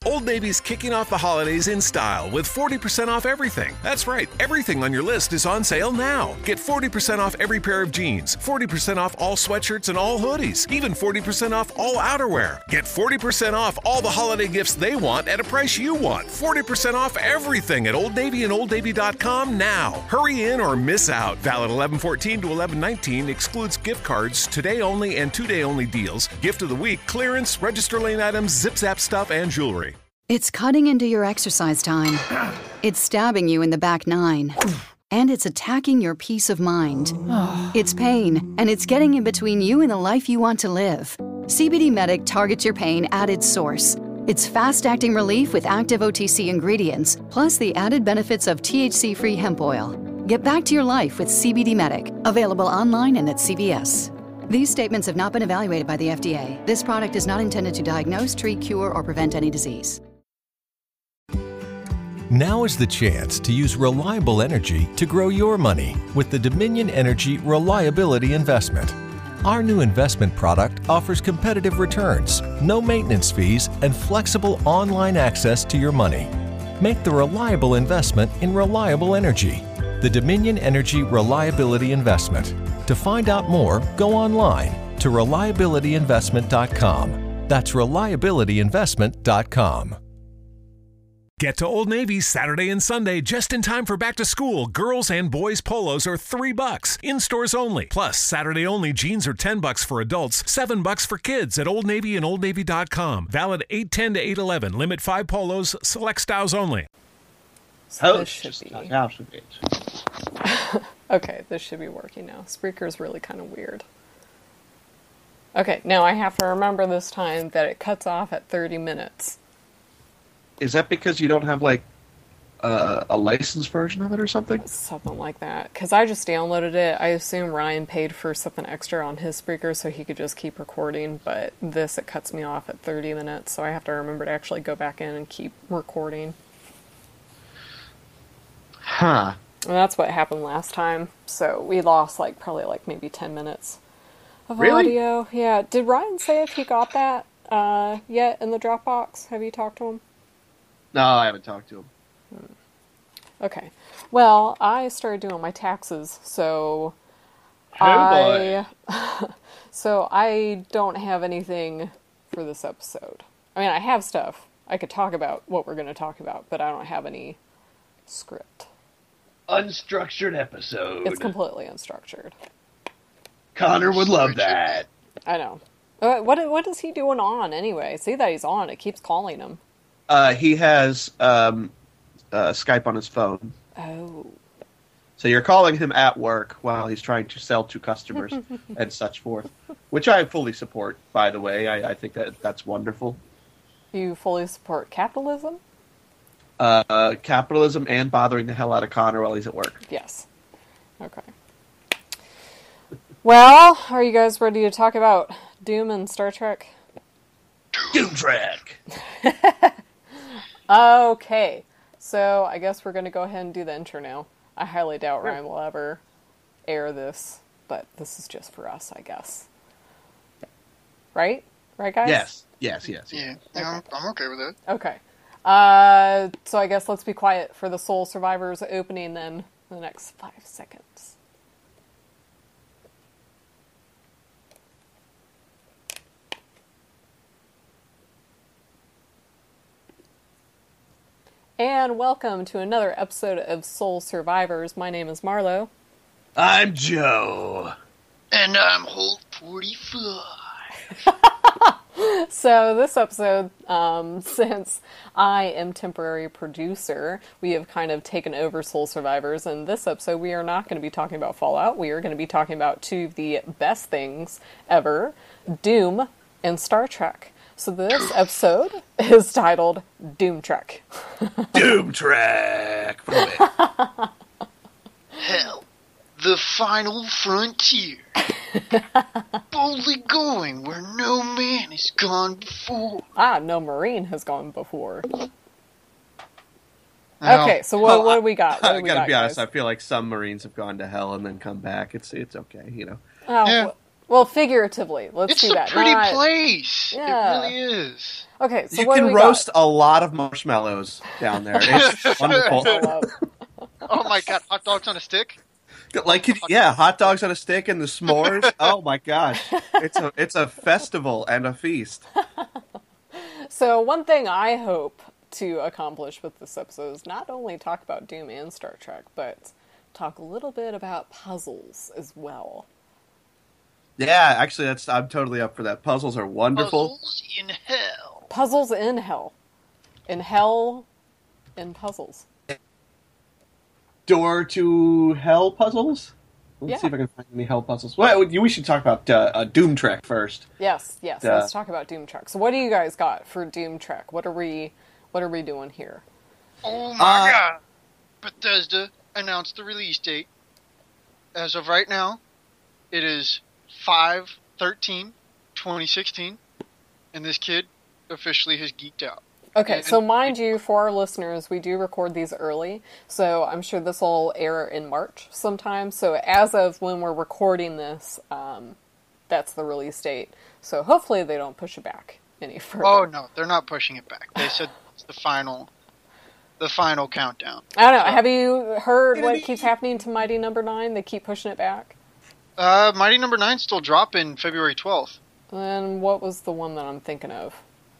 Old Navy's kicking off the holidays in style with 40% off everything. That's right, everything on your list is on sale now. Get 40% off every pair of jeans, 40% off all sweatshirts and all hoodies, even 40% off all outerwear. Get 40% off all the holiday gifts they want at a price you want. 40% off everything at Old Navy and OldNavy.com now. Hurry in or miss out. Valid 11/14 to 11/19. Excludes gift cards, today only and 2-day only deals. Gift of the week, clearance, register lane items, zip-zap stuff, and jewelry. It's cutting into your exercise time. It's stabbing you in the back nine. And it's attacking your peace of mind. It's pain, and it's getting in between you and the life you want to live. CBD Medic targets your pain at its source. It's fast-acting relief with active OTC ingredients, plus the added benefits of THC-free hemp oil. Get back to your life with CBD Medic. Available online and at CVS. These statements have not been evaluated by the FDA. This product is not intended to diagnose, treat, cure, or prevent any disease. Now is the chance to use reliable energy to grow your money with the Dominion Energy Reliability Investment. Our new investment product offers competitive returns, no maintenance fees, and flexible online access to your money. Make the reliable investment in reliable energy. The Dominion Energy Reliability Investment. To find out more, go online to reliabilityinvestment.com. That's reliabilityinvestment.com. Get to Old Navy Saturday and Sunday just in time for back to school. Girls and boys polos are $3 in stores only. Plus, Saturday only jeans are $10 for adults, $7 for kids at Old Navy and OldNavy.com. Valid 8/10 to 8/11. Limit 5 polos. Select styles only. So this should be. Okay, this should be working now. Spreaker's really kind of weird. Okay, now I have to remember this time that it cuts off at 30 minutes. Is that because you don't have, like, a licensed version of it or something? Something like that. Because I just downloaded it. I assume Ryan paid for something extra on his Spreaker so he could just keep recording, but this, it cuts me off at 30 minutes, so I have to remember to actually go back in and keep recording. Huh. And that's what happened last time. So we lost, like, probably, like, maybe 10 minutes of Really? audio. Yeah. Did Ryan say if he got that yet in the Dropbox? Have you talked to him? No, I haven't talked to him. Okay. Well, I started doing my taxes, so Oh, so I don't have anything for this episode. I mean, I have stuff. I could talk about what we're going to talk about, but I don't have any script. Unstructured episode. It's completely unstructured. Connor would love that. I know. What is he doing on anyway? See that he's on. It keeps calling him. He has Skype on his phone. Oh. So you're calling him at work while he's trying to sell to customers and such forth, which I fully support, by the way. I think that's wonderful. You fully support capitalism? Capitalism and bothering the hell out of Connor while he's at work. Yes. Okay. Well, are you guys ready to talk about Doom and Star Trek? Doom Trek! Okay. So, I guess we're going to go ahead and do the intro now. I highly doubt Ryan will ever air this, but this is just for us, I guess. Right? Right, guys? Yes. Yeah, I'm okay with it. Okay. So I guess let's be quiet for the Soul Survivors opening then for the next 5 seconds. And welcome to another episode of Soul Survivors. My name is Marlo. I'm Joe. And I'm Holt 45. So this episode, since I am temporary producer, we have kind of taken over Soul Survivors. And this episode, we are not going to be talking about Fallout. We are going to be talking about two of the best things ever, Doom and Star Trek. So this episode is titled Doom Trek. Doom Trek! Hell, the final frontier. Boldly going where no man has gone before. No Marine has gone before. Okay, so what do we got? I gotta be honest, I feel like some Marines have gone to hell and then come back. It's okay, you know. Oh, Yeah. Well, figuratively. Let's It's do a that. pretty Not- place. Yeah. It really is. Okay, so You what do can we roast got? a lot of marshmallows down there. It's wonderful. Hello. Oh my god, hot dogs on a stick? Like, yeah, hot dogs on a stick and the s'mores. Oh my gosh, it's a festival and a feast. So one thing I hope to accomplish with this episode is not only talk about Doom and Star Trek, but talk a little bit about puzzles as well. Yeah, actually, I'm totally up for that. Puzzles are wonderful. Puzzles in hell. Puzzles in hell. In hell, in puzzles. Door to Hell puzzles. Let's Yeah. see if I can find any Hell puzzles. Well, we should talk about Doom Trek first. Yes. Let's talk about Doom Trek. So what do you guys got for Doom Trek? What are we doing here? Oh my god. Bethesda announced the release date. As of right now, it is 5/13/2016, and this kid officially has geeked out. Okay, so mind you, for our listeners, we do record these early, so I'm sure this will air in March sometime. So as of when we're recording this, that's the release date. So hopefully they don't push it back any further. Oh no, they're not pushing it back. They said it's the final countdown. I don't know. Have you heard what keeps happening to Mighty Number 9? They keep pushing it back. Mighty Number 9 still dropping February 12th. And what was the one that I'm thinking of?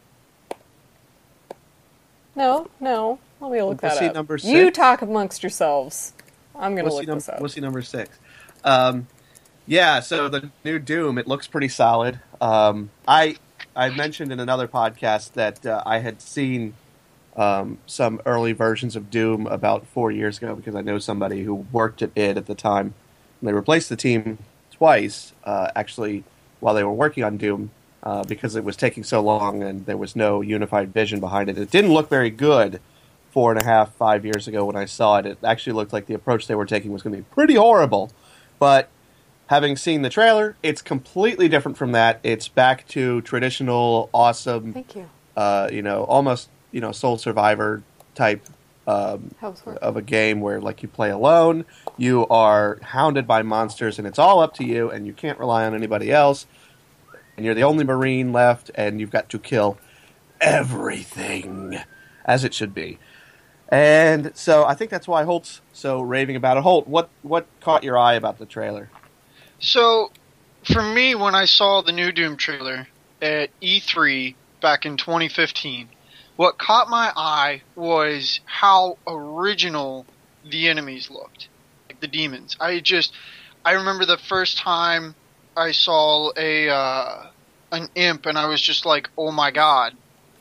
No. Let me look that Was he up. number You 6? talk amongst yourselves. I'm going to look this up. What's he number 6? Yeah, so the new Doom, it looks pretty solid. I mentioned in another podcast that I had seen some early versions of Doom about 4 years ago because I know somebody who worked at id at the time. And they replaced the team twice, actually, while they were working on Doom. Because it was taking so long and there was no unified vision behind it. It didn't look very good 4.5, 5 years ago when I saw it. It actually looked like the approach they were taking was going to be pretty horrible. But having seen the trailer, it's completely different from that. It's back to traditional, awesome, Thank you. Almost, Soul Survivor type of a game where, like, you play alone, you are hounded by monsters, and it's all up to you, and you can't rely on anybody else. And you're the only Marine left, and you've got to kill everything, as it should be. And so I think that's why Holt's so raving about it. Holt, what caught your eye about the trailer? So, for me, when I saw the new Doom trailer at E3 back in 2015, what caught my eye was how original the enemies looked, like the demons. I remember the first time I saw an imp, and I was just like, "Oh my god,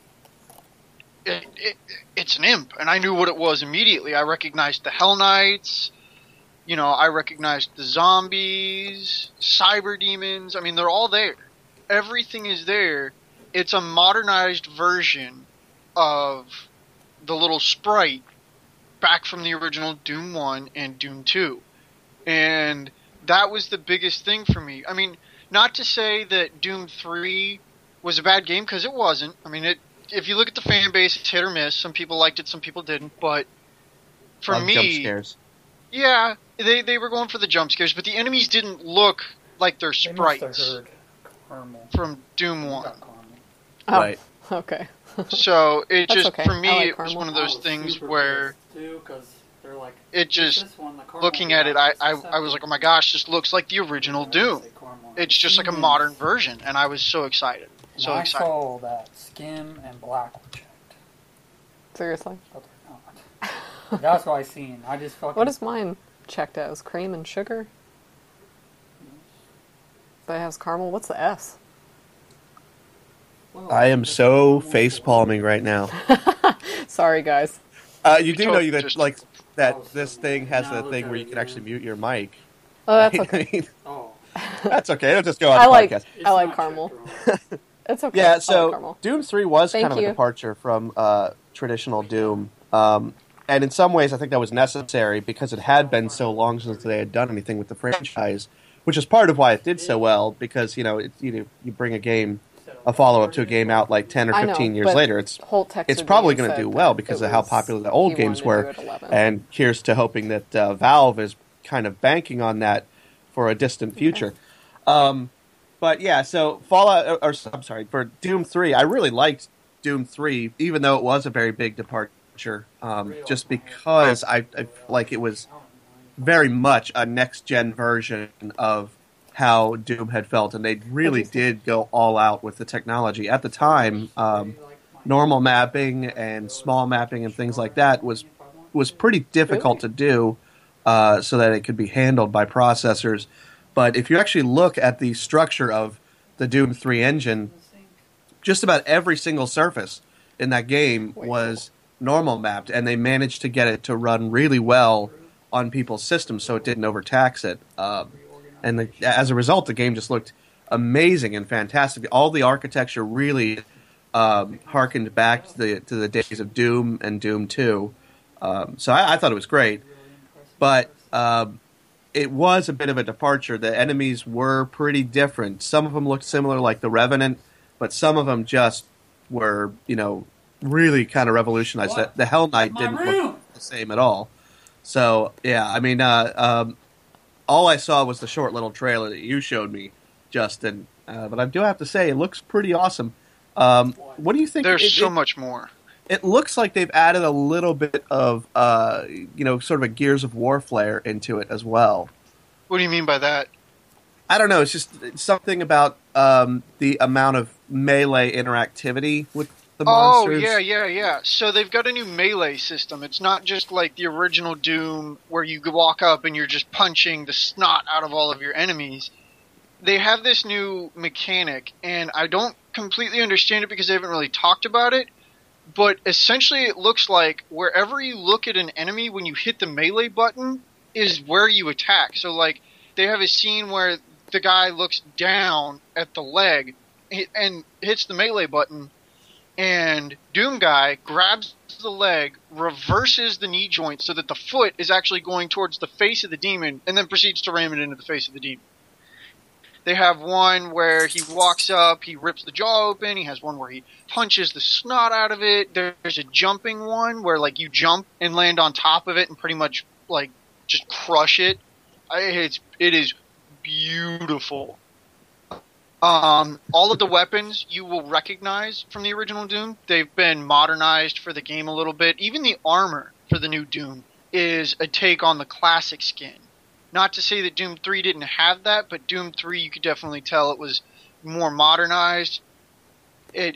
it's an imp!" And I knew what it was immediately. I recognized the Hell Knights, I recognized the zombies, cyber demons. I mean, they're all there. Everything is there. It's a modernized version of the little sprite back from the original Doom 1 and Doom 2, and that was the biggest thing for me. I mean, not to say that Doom 3 was a bad game, because it wasn't. I mean, if you look at the fan base, it's hit or miss. Some people liked it, some people didn't. But for me, jump scares. Yeah, they were going for the jump scares, but the enemies didn't look like their sprites They must have heard caramel. from Doom 1. Not caramel. Oh, Right. okay. So it That's just, okay. for me, I like it was caramel. one of those I was things super where pissed, too, 'cause they're like, it just, this one, the caramel looking at it, one, I was like, oh my gosh, this looks like the original Doom. It's just like a modern version, and I was so excited. So I excited. saw that Skim and Black were checked, Seriously. but they're not. That's what I seen. I just fucking. What is mine checked as? Cream and sugar? But it has caramel. What's the S? Well, I am so face palming right now. Sorry, guys. You do So, know that just- this thing has a thing where you can actually mute your mic. Oh, that's right? okay. I mean, Oh. that's okay. It'll just go on I the like podcast. It's I like not caramel. checked wrong. It's okay. I Yeah, like so caramel. Doom 3 was Thank kind of you. a departure from traditional Doom. And in some ways, I think that was necessary because it had been so long since they had done anything with the franchise, which is part of why it did so well, because, you bring a follow-up to a game out like 10 or I 15 know, years but later. Holt texted It's me probably and going to said do well that because it of how was- popular the old he games wanted were. to do it at 11. And here's to hoping that Valve is kind of banking on that for a distant future. But yeah, so Fallout, or I'm sorry, for Doom 3, I really liked Doom 3, even though it was a very big departure, just because I like it was very much a next-gen version of how Doom had felt, and they really did go all out with the technology. At the time, normal mapping and small mapping and things like that was pretty difficult to do so that it could be handled by processors. But if you actually look at the structure of the Doom 3 engine, just about every single surface in that game was normal mapped, and they managed to get it to run really well on people's systems so it didn't overtax it. As a result, the game just looked amazing and fantastic. All the architecture really harkened back to the days of Doom and Doom 2. So I thought it was great. But it was a bit of a departure. The enemies were pretty different. Some of them looked similar, like the Revenant, but some of them just were, really kind of revolutionized. The Hell Knight didn't look the same at all. So, yeah, I mean, all I saw was the short little trailer that you showed me, Justin. But I do have to say, it looks pretty awesome. What do you think? There's so much more. It looks like they've added a little bit of, sort of a Gears of War flair into it as well. What do you mean by that? I don't know. It's just something about the amount of melee interactivity with the monsters. Oh, yeah. So they've got a new melee system. It's not just like the original Doom where you walk up and you're just punching the snot out of all of your enemies. They have this new mechanic, and I don't completely understand it because they haven't really talked about it. But essentially it looks like wherever you look at an enemy when you hit the melee button is where you attack. So like they have a scene where the guy looks down at the leg and hits the melee button, and Doom Guy grabs the leg, reverses the knee joint so that the foot is actually going towards the face of the demon, and then proceeds to ram it into the face of the demon. They have one where he walks up, he rips the jaw open. He has one where he punches the snot out of it. There's a jumping one where, like, you jump and land on top of it and pretty much, like, just crush it. It is beautiful. All of the weapons you will recognize from the original Doom. They've been modernized for the game a little bit. Even the armor for the new Doom is a take on the classic skin. Not to say that Doom 3 didn't have that, but Doom 3 you could definitely tell it was more modernized. It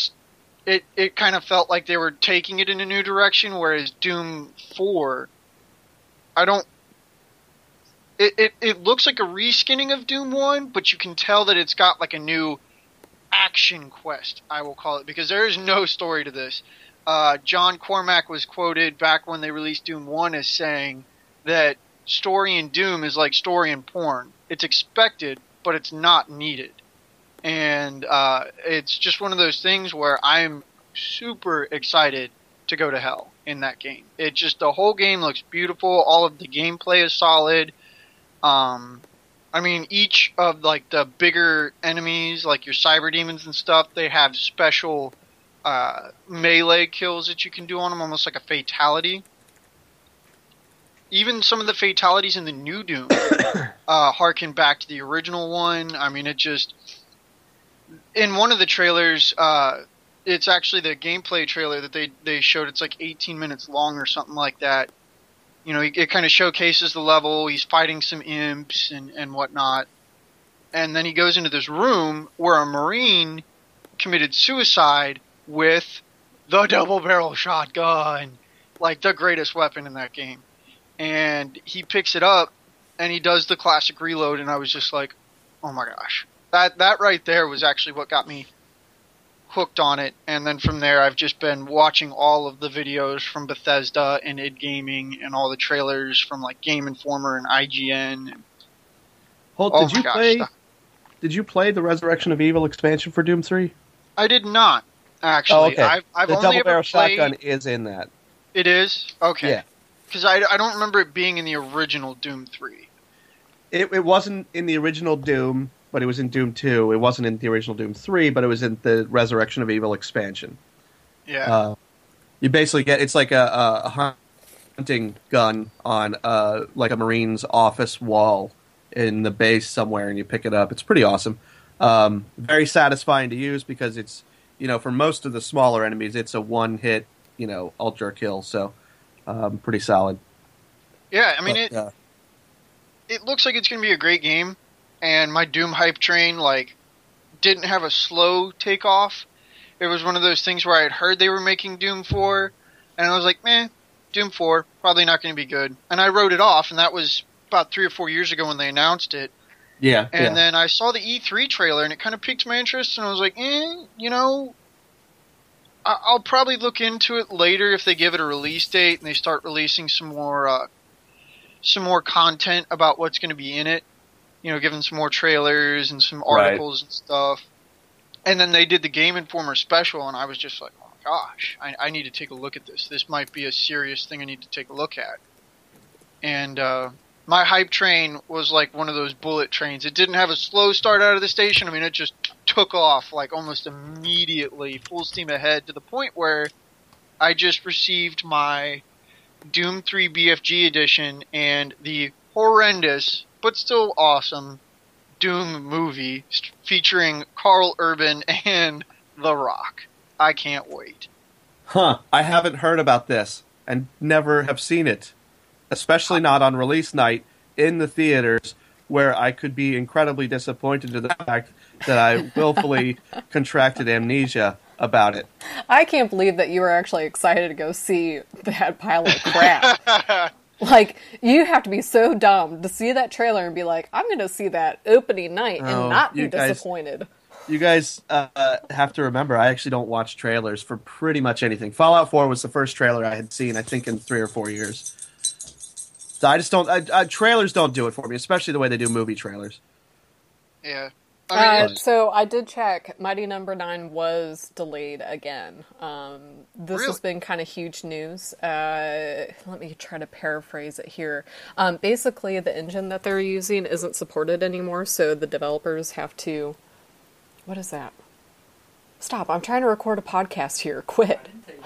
kind of felt like they were taking it in a new direction, whereas Doom 4, it looks like a reskinning of Doom 1, but you can tell that it's got like a new action quest, I will call it, because there is no story to this. John Cormack was quoted back when they released Doom 1 as saying that story in Doom is like story in porn. It's expected, but it's not needed. And it's just one of those things where I'm super excited to go to hell in that game. It just, the whole game looks beautiful. All of the gameplay is solid. I mean, each of like the bigger enemies, like your cyber demons and stuff, they have special melee kills that you can do on them, almost like a fatality. Even some of the fatalities in the new Doom harken back to the original one. I mean, it just... In one of the trailers, it's actually the gameplay trailer that they showed. It's like 18 minutes long or something like that. You know, it kind of showcases the level. He's fighting some imps and whatnot. And then he goes into this room where a Marine committed suicide with the double-barrel shotgun. Like, the greatest weapon in that game. And he picks it up, and he does the classic reload, and I was just like, oh my gosh. That right there was actually what got me hooked on it, and then from there I've just been watching all of the videos from Bethesda and id Gaming, and all the trailers from like Game Informer and IGN. Did you play the Resurrection of Evil expansion for Doom 3? I did not, actually. Oh, okay. I've the only double-barrel ever played... shotgun is in that. It is? Okay. Yeah. Because I don't remember it being in the original Doom 3. It wasn't in the original Doom, but it was in Doom 2. It wasn't in the original Doom 3, but it was in the Resurrection of Evil expansion. Yeah. You basically get... It's like a hunting gun on like a Marine's office wall in the base somewhere, and you pick it up. It's pretty awesome. Very satisfying to use because it's, for most of the smaller enemies, it's a one-hit, ultra kill. So, pretty solid. Yeah, I mean, it looks like it's going to be a great game, and my Doom hype train, didn't have a slow takeoff. It was one of those things where I had heard they were making Doom 4, and I was like, Doom 4, probably not going to be good. And I wrote it off, and that was about 3 or 4 years ago when they announced it. Yeah. And then I saw the E3 trailer, and it kind of piqued my interest, and I was like, I'll probably look into it later if they give it a release date and they start releasing some more content about what's going to be in it. Given some more trailers and some articles and stuff. And then they did the Game Informer special, and I was just like, oh my gosh, I need to take a look at this. This might be a serious thing I need to take a look at. And my hype train was like one of those bullet trains. It didn't have a slow start out of the station. I mean, it just took off almost immediately, full steam ahead, to the point where I just received my Doom 3 BFG edition and the horrendous, but still awesome, Doom movie featuring Carl Urban and The Rock. I can't wait. Huh. I haven't heard about this and never have seen it. Especially not on release night in the theaters, where I could be incredibly disappointed to the fact that I willfully contracted amnesia about it. I can't believe that you were actually excited to go see that pile of crap. You have to be so dumb to see that trailer and be like, I'm going to see that opening night and not be disappointed. You guys have to remember, I actually don't watch trailers for pretty much anything. Fallout 4 was the first trailer I had seen, I think, in 3 or 4 years. So I just don't... trailers don't do it for me, especially the way they do movie trailers. Yeah. So I did check. Mighty Number 9 was delayed again. This has been kind of huge news. Let me try to paraphrase it here. Basically, the engine that they're using isn't supported anymore, so the developers have to... What is that? Stop, I'm trying to record a podcast here. Quit.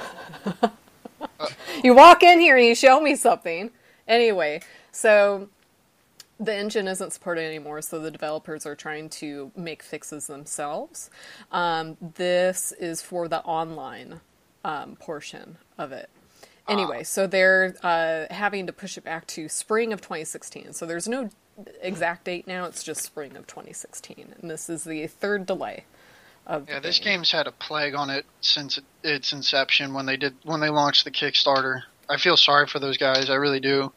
You walk in here and you show me something. Anyway, so... The engine isn't supported anymore, so the developers are trying to make fixes themselves. This is for the online portion of it. Anyway, so they're having to push it back to spring of 2016. So there's no exact date now, it's just spring of 2016. And this is the third delay of the this game's had a plague on it since its inception when they launched the Kickstarter. I feel sorry for those guys, I really do.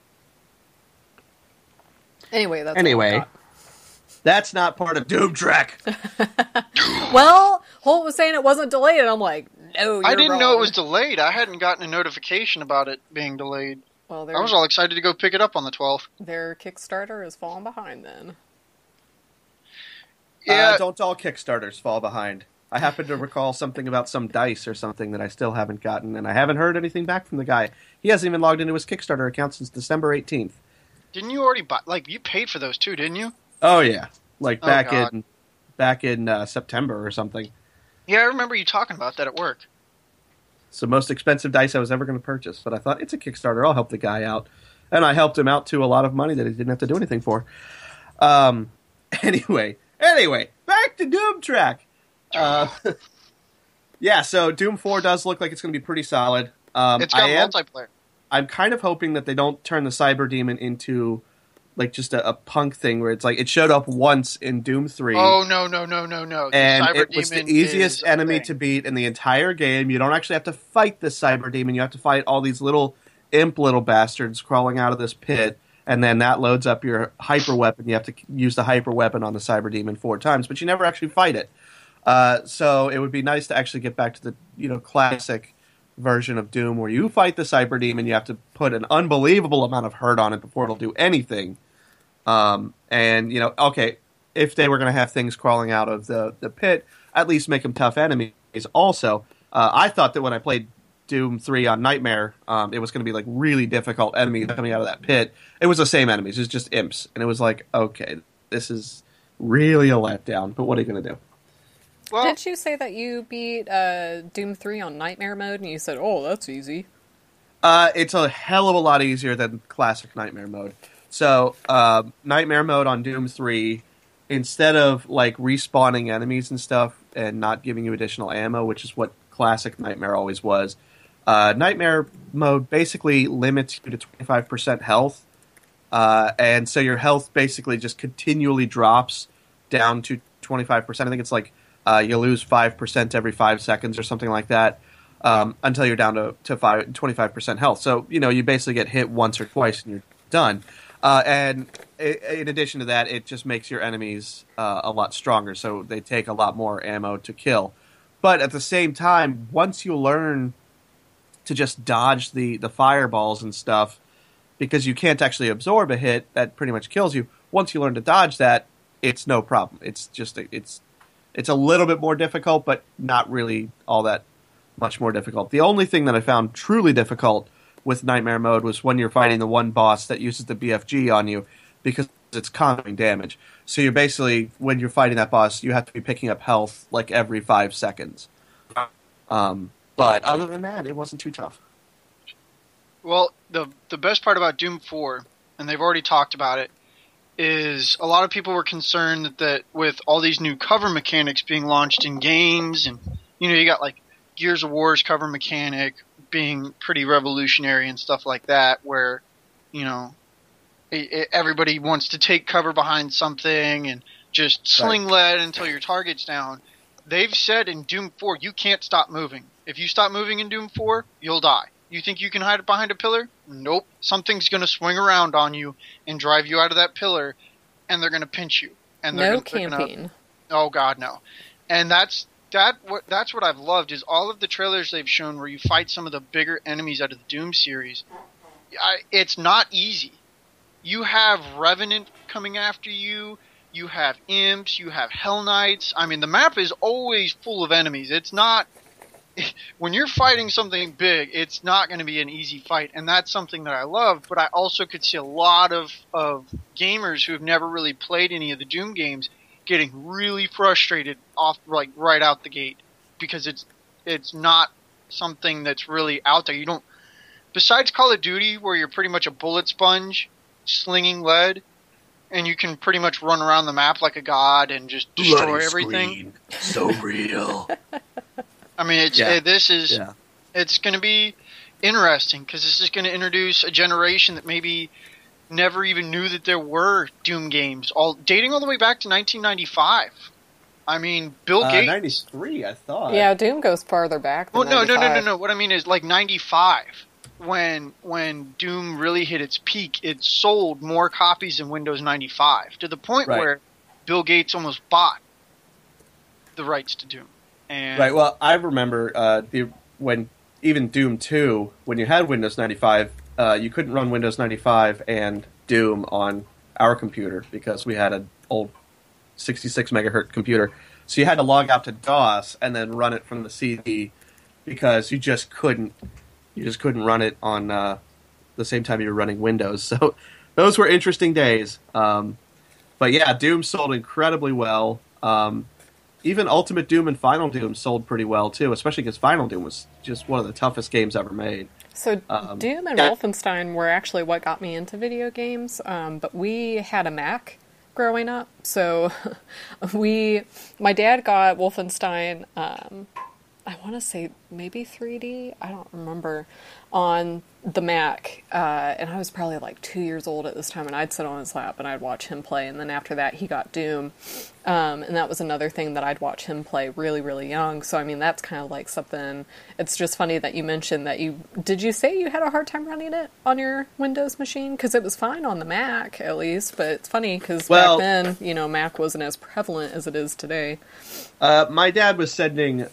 Anyway, that's not part of Doom Track. Well, Holt was saying it wasn't delayed, and I'm like, no, you're I didn't wrong. know it was delayed. I hadn't gotten a notification about it being delayed. Well, I was all excited to go pick it up on the 12th. Their Kickstarter has fallen behind then. Yeah. Don't all Kickstarters fall behind. I happen to recall something about some dice or something that I still haven't gotten, and I haven't heard anything back from the guy. He hasn't even logged into his Kickstarter account since December 18th. Didn't you already buy? You paid for those too, didn't you? Oh yeah, back in September or something. Yeah, I remember you talking about that at work. It's the most expensive dice I was ever going to purchase, but I thought it's a Kickstarter. I'll help the guy out, and I helped him out to a lot of money that he didn't have to do anything for. Anyway, back to Doom Track. Yeah, so Doom 4 does look like it's going to be pretty solid. It's got multiplayer. I'm kind of hoping that they don't turn the Cyber Demon into just a punk thing where it's it showed up once in Doom 3. Oh, no. And it was the easiest enemy to beat in the entire game. You don't actually have to fight the Cyber Demon. You have to fight all these little bastards crawling out of this pit, and then that loads up your hyper weapon. You have to use the hyper weapon on the Cyber Demon 4 times, but you never actually fight it. So it would be nice to actually get back to the classic version of Doom where you fight the Cyber Demon, you have to put an unbelievable amount of hurt on it before it'll do anything. And if they were going to have things crawling out of the pit, at least make them tough enemies. Also, I thought that when I played Doom 3 on Nightmare, it was going to be really difficult enemies coming out of that pit. It was the same enemies, it was just imps, and it was okay, this is really a letdown, but what are you going to do? Well, did you say that you beat Doom 3 on Nightmare mode, and you said, oh, that's easy? It's a hell of a lot easier than classic Nightmare mode. So, Nightmare mode on Doom 3 instead of like respawning enemies and stuff and not giving you additional ammo, which is what classic Nightmare always was, Nightmare mode basically limits you to 25% health, and so your health basically just continually drops down to 25%. I think it's like you lose 5% every 5 seconds or something like that, until you're down to 25% health. So, you basically get hit once or twice and you're done. And in addition to that, it just makes your enemies a lot stronger, so they take a lot more ammo to kill. But at the same time, once you learn to just dodge the fireballs and stuff, because you can't actually absorb a hit that pretty much kills you, once you learn to dodge that, it's no problem. It's just it's a little bit more difficult, but not really all that much more difficult. The only thing that I found truly difficult with Nightmare mode was when you're fighting the one boss that uses the BFG on you, because it's conquering damage. So you're basically, when you're fighting that boss, you have to be picking up health like every 5 seconds. But other than that, it wasn't too tough. Well, the best part about Doom 4, and they've already talked about it, is a lot of people were concerned that with all these new cover mechanics being launched in games, and you got like Gears of War's cover mechanic being pretty revolutionary and stuff like that, where everybody wants to take cover behind something and just sling lead until your target's down. They've said in Doom 4 you can't stop moving. If you stop moving in Doom 4, you'll die. You think you can hide behind a pillar? Nope. Something's going to swing around on you and drive you out of that pillar, and they're going to pinch you. And they're camping. Oh God, no. And that's what I've loved, is all of the trailers they've shown where you fight some of the bigger enemies out of the Doom series. It's not easy. You have Revenant coming after you. You have imps. You have Hell Knights. I mean, the map is always full of enemies. It's not. When you're fighting something big, it's not going to be an easy fight, and that's something that I love. But I also could see a lot of gamers who have never really played any of the Doom games getting really frustrated off like right out the gate, because it's not something that's really out there. You don't, besides Call of Duty, where you're pretty much a bullet sponge slinging lead, and you can pretty much run around the map like a god and just destroy everything. So real. I mean, it's going to be interesting, because this is going to introduce a generation that maybe never even knew that there were Doom games, dating all the way back to 1995. I mean, Bill Gates. 93, I thought. Yeah, Doom goes farther back than 95. No. What I mean is like 95. When Doom really hit its peak, it sold more copies than Windows 95, to the point where Bill Gates almost bought the rights to Doom. And right. Well, I remember when even Doom 2, when you had Windows 95, you couldn't run Windows 95 and Doom on our computer because we had an old 66 megahertz computer. So you had to log out to DOS and then run it from the CD, because you just couldn't run it on the same time you were running Windows. So those were interesting days. But yeah, Doom sold incredibly well. Even Ultimate Doom and Final Doom sold pretty well too, especially because Final Doom was just one of the toughest games ever made. So Doom and Wolfenstein were actually what got me into video games, but we had a Mac growing up, so my dad got Wolfenstein, I want to say maybe 3D, I don't remember, on the Mac, and I was probably like 2 years old at this time, and I'd sit on his lap and I'd watch him play, and then after that he got Doom, and that was another thing that I'd watch him play really, really young. So I mean, that's kind of like something. It's just funny that you mentioned that did you say you had a hard time running it on your Windows machine? Because it was fine on the Mac at least, but it's funny because back then, Mac wasn't as prevalent as it is today. My dad was sending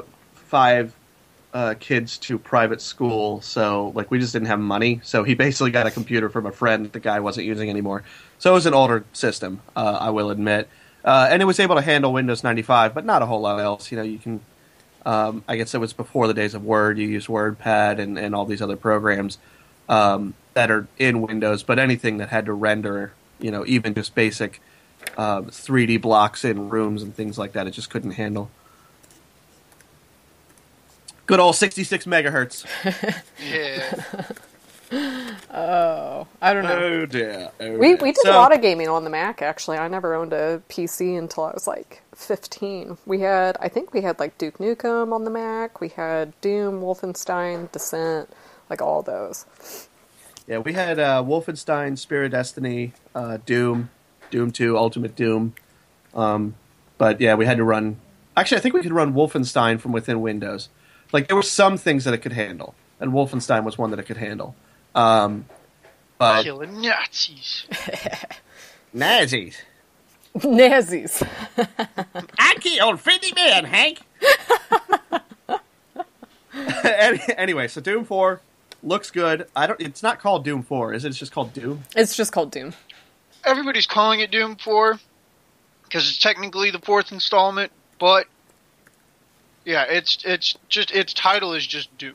5 kids to private school, so like we just didn't have money, so he basically got a computer from a friend that the guy wasn't using anymore. So it was an older system, I will admit, and it was able to handle Windows 95, but not a whole lot else. You can I guess it was before the days of Word. You use WordPad and all these other programs that are in Windows, but anything that had to render, even just basic 3D blocks in rooms and things like that, it just couldn't handle. Good old 66 megahertz. Yeah. I don't know. Oh dear. We did a lot of gaming on the Mac, actually. I never owned a PC until I was like 15. I think we had like Duke Nukem on the Mac. We had Doom, Wolfenstein, Descent, like all those. Yeah, we had Wolfenstein, Spirit of Destiny, Doom, Doom 2, Ultimate Doom. But yeah, we had to run... Actually, I think we could run Wolfenstein from within Windows. Like, there were some things that it could handle, and Wolfenstein was one that it could handle. But Killing Nazis. Nazis. Nazis. I killed 50 men, Hank. Anyway, so Doom 4 looks good. It's not called Doom 4, is it? It's just called Doom? It's just called Doom. Everybody's calling it Doom 4 because it's technically the 4th installment, but yeah, its title is just Doom.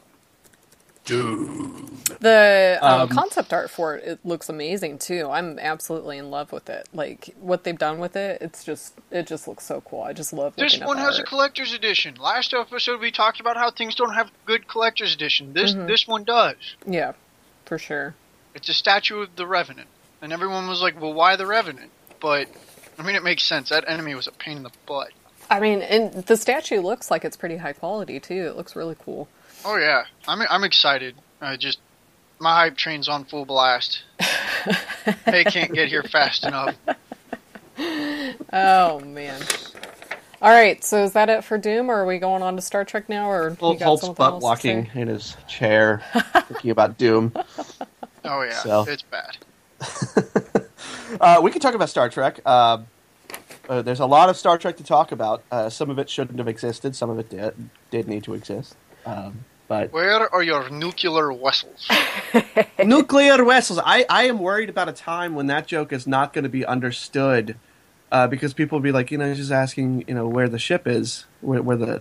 The concept art for it looks amazing too. I'm absolutely in love with it. Like what they've done with it, it just looks so cool. I just love looking at This one has a collector's edition. Last episode we talked about how things don't have good collector's edition. This one does. Yeah, for sure. It's a statue of the Revenant, and everyone was like, "Well, why the Revenant?" But I mean, it makes sense. That enemy was a pain in the butt. I mean, and the statue looks like it's pretty high quality too. It looks really cool. Oh yeah, I'm excited. My hype train's on full blast. They can't get here fast enough. Oh man! All right, so is that it for Doom, or are we going on to Star Trek now? Or Holt's butt walking in his chair, thinking about Doom. Oh yeah, so. It's bad. We can talk about Star Trek. There's a lot of Star Trek to talk about. Some of it shouldn't have existed. Some of it did need to exist. But where are your nuclear vessels? Nuclear vessels. I am worried about a time when that joke is not going to be understood, because people will be like, just asking, where the ship is, where the,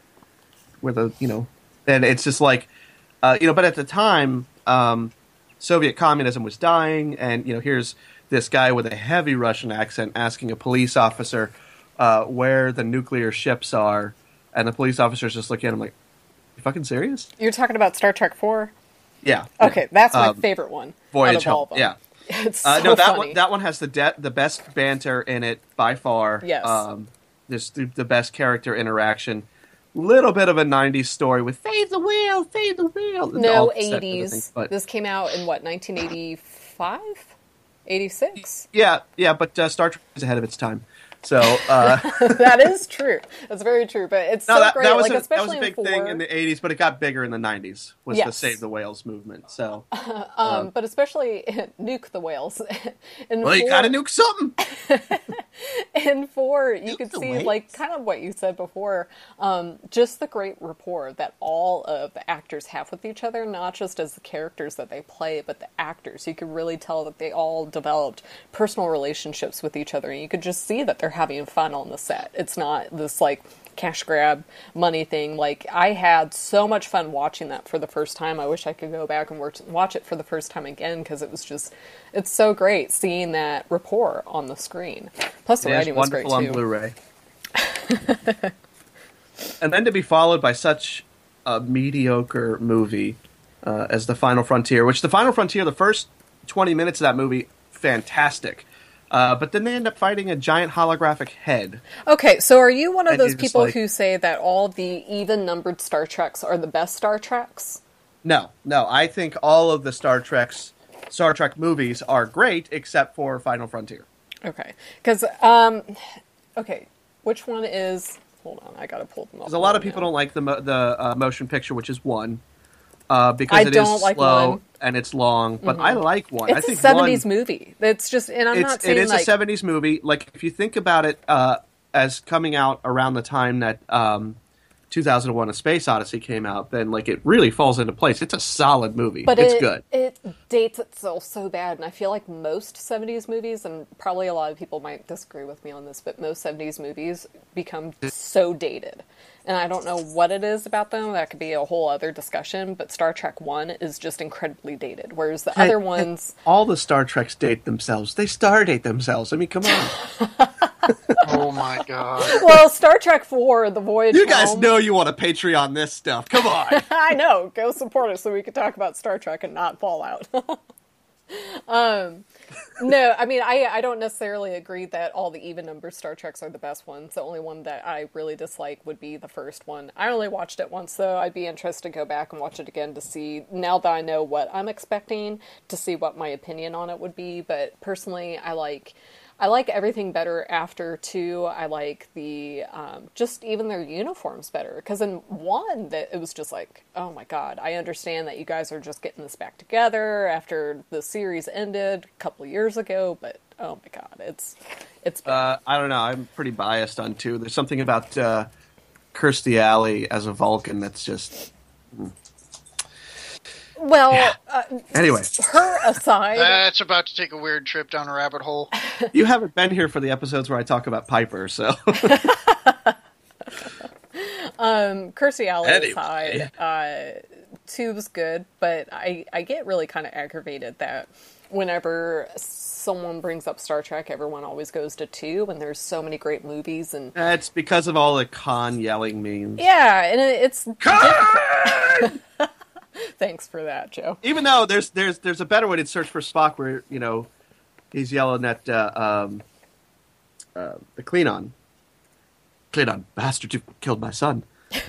and it's just like, but at the time, Soviet communism was dying, and here's this guy with a heavy Russian accent asking a police officer where the nuclear ships are, and the police officer's just looking at him like, you fucking serious? You're talking about Star Trek 4? Yeah. Okay, that's my favorite one. Voyage Home. Yeah. It's so funny. That one has the best banter in it by far. Yes. There's the best character interaction. Little bit of a 90s story with save the whale, save the whale. No, 80s. But this came out in what, 1985? 86? Yeah, but Star Trek is ahead of its time. So that is true. That's very true. But it's so great. That was especially a big thing in the 80s, but it got bigger in the 90s. Was the Save the Whales movement. So, but especially nuke the whales. You gotta nuke something. In 4, you could see like kind of what you said before. Just the great rapport that all of the actors have with each other, not just as the characters that they play, but the actors. You could really tell that they all developed personal relationships with each other, and you could just see that they're having fun on the set. It's not this like cash grab money thing. Like, I had so much fun watching that for the first time. I wish I could go back and watch it for the first time again, because it's so great seeing that rapport on the screen. Plus the writing was great too. Wonderful on Blu-ray. And then to be followed by such a mediocre movie as The Final Frontier, which The Final Frontier, the first 20 minutes of that movie, fantastic. But then they end up fighting a giant holographic head. Okay, so are you one of those people who say that all the even-numbered Star Treks are the best Star Treks? No. I think all of the Star Trek movies are great, except for Final Frontier. Okay, because, which one is... Hold on, I gotta pull them up. Because a lot of people don't like the motion picture, which is 1. Because it is slow and it's long, but I like 1. It's I think a 70s movie. It's just, and not saying it is a 70s movie. Like, if you think about it as coming out around the time that 2001: A Space Odyssey came out, then like it really falls into place. It's a solid movie. But it's good. It dates itself so bad, and I feel like most 70s movies, and probably a lot of people might disagree with me on this, but most 70s movies become so dated. And I don't know what it is about them. That could be a whole other discussion. But Star Trek 1 is just incredibly dated. Whereas the other ones... All the Star Treks date themselves. They star date themselves. I mean, come on. Oh, my God. Well, Star Trek 4, The Voyage You guys Home... know you want to Patreon this stuff. Come on. I know. Go support us so we can talk about Star Trek and not Fallout. No, I mean, I don't necessarily agree that all the even number Star Treks are the best ones. The only one that I really dislike would be the first one. I only watched it once, though. I'd be interested to go back and watch it again to see, now that I know what I'm expecting, to see what my opinion on it would be. But personally, I like everything better after 2. I like the, just even their uniforms better. Because in 1, it was just like, oh my god, I understand that you guys are just getting this back together after the series ended a couple of years ago, but oh my god, it's I don't know, I'm pretty biased on 2. There's something about Kirstie Alley as a Vulcan that's just... Well, yeah. Anyway, her aside, that's about to take a weird trip down a rabbit hole. You haven't been here for the episodes where I talk about Piper, so. Kirstie Alley anyway. aside, 2 was good, but I get really kind of aggravated that whenever someone brings up Star Trek, everyone always goes to 2, and there's so many great movies, and it's because of all the Khan yelling memes. Yeah, and it's Khan! Thanks for that, Joe. Even though there's a better way to search for Spock, where he's yelling at the Klingon bastard, you killed my son.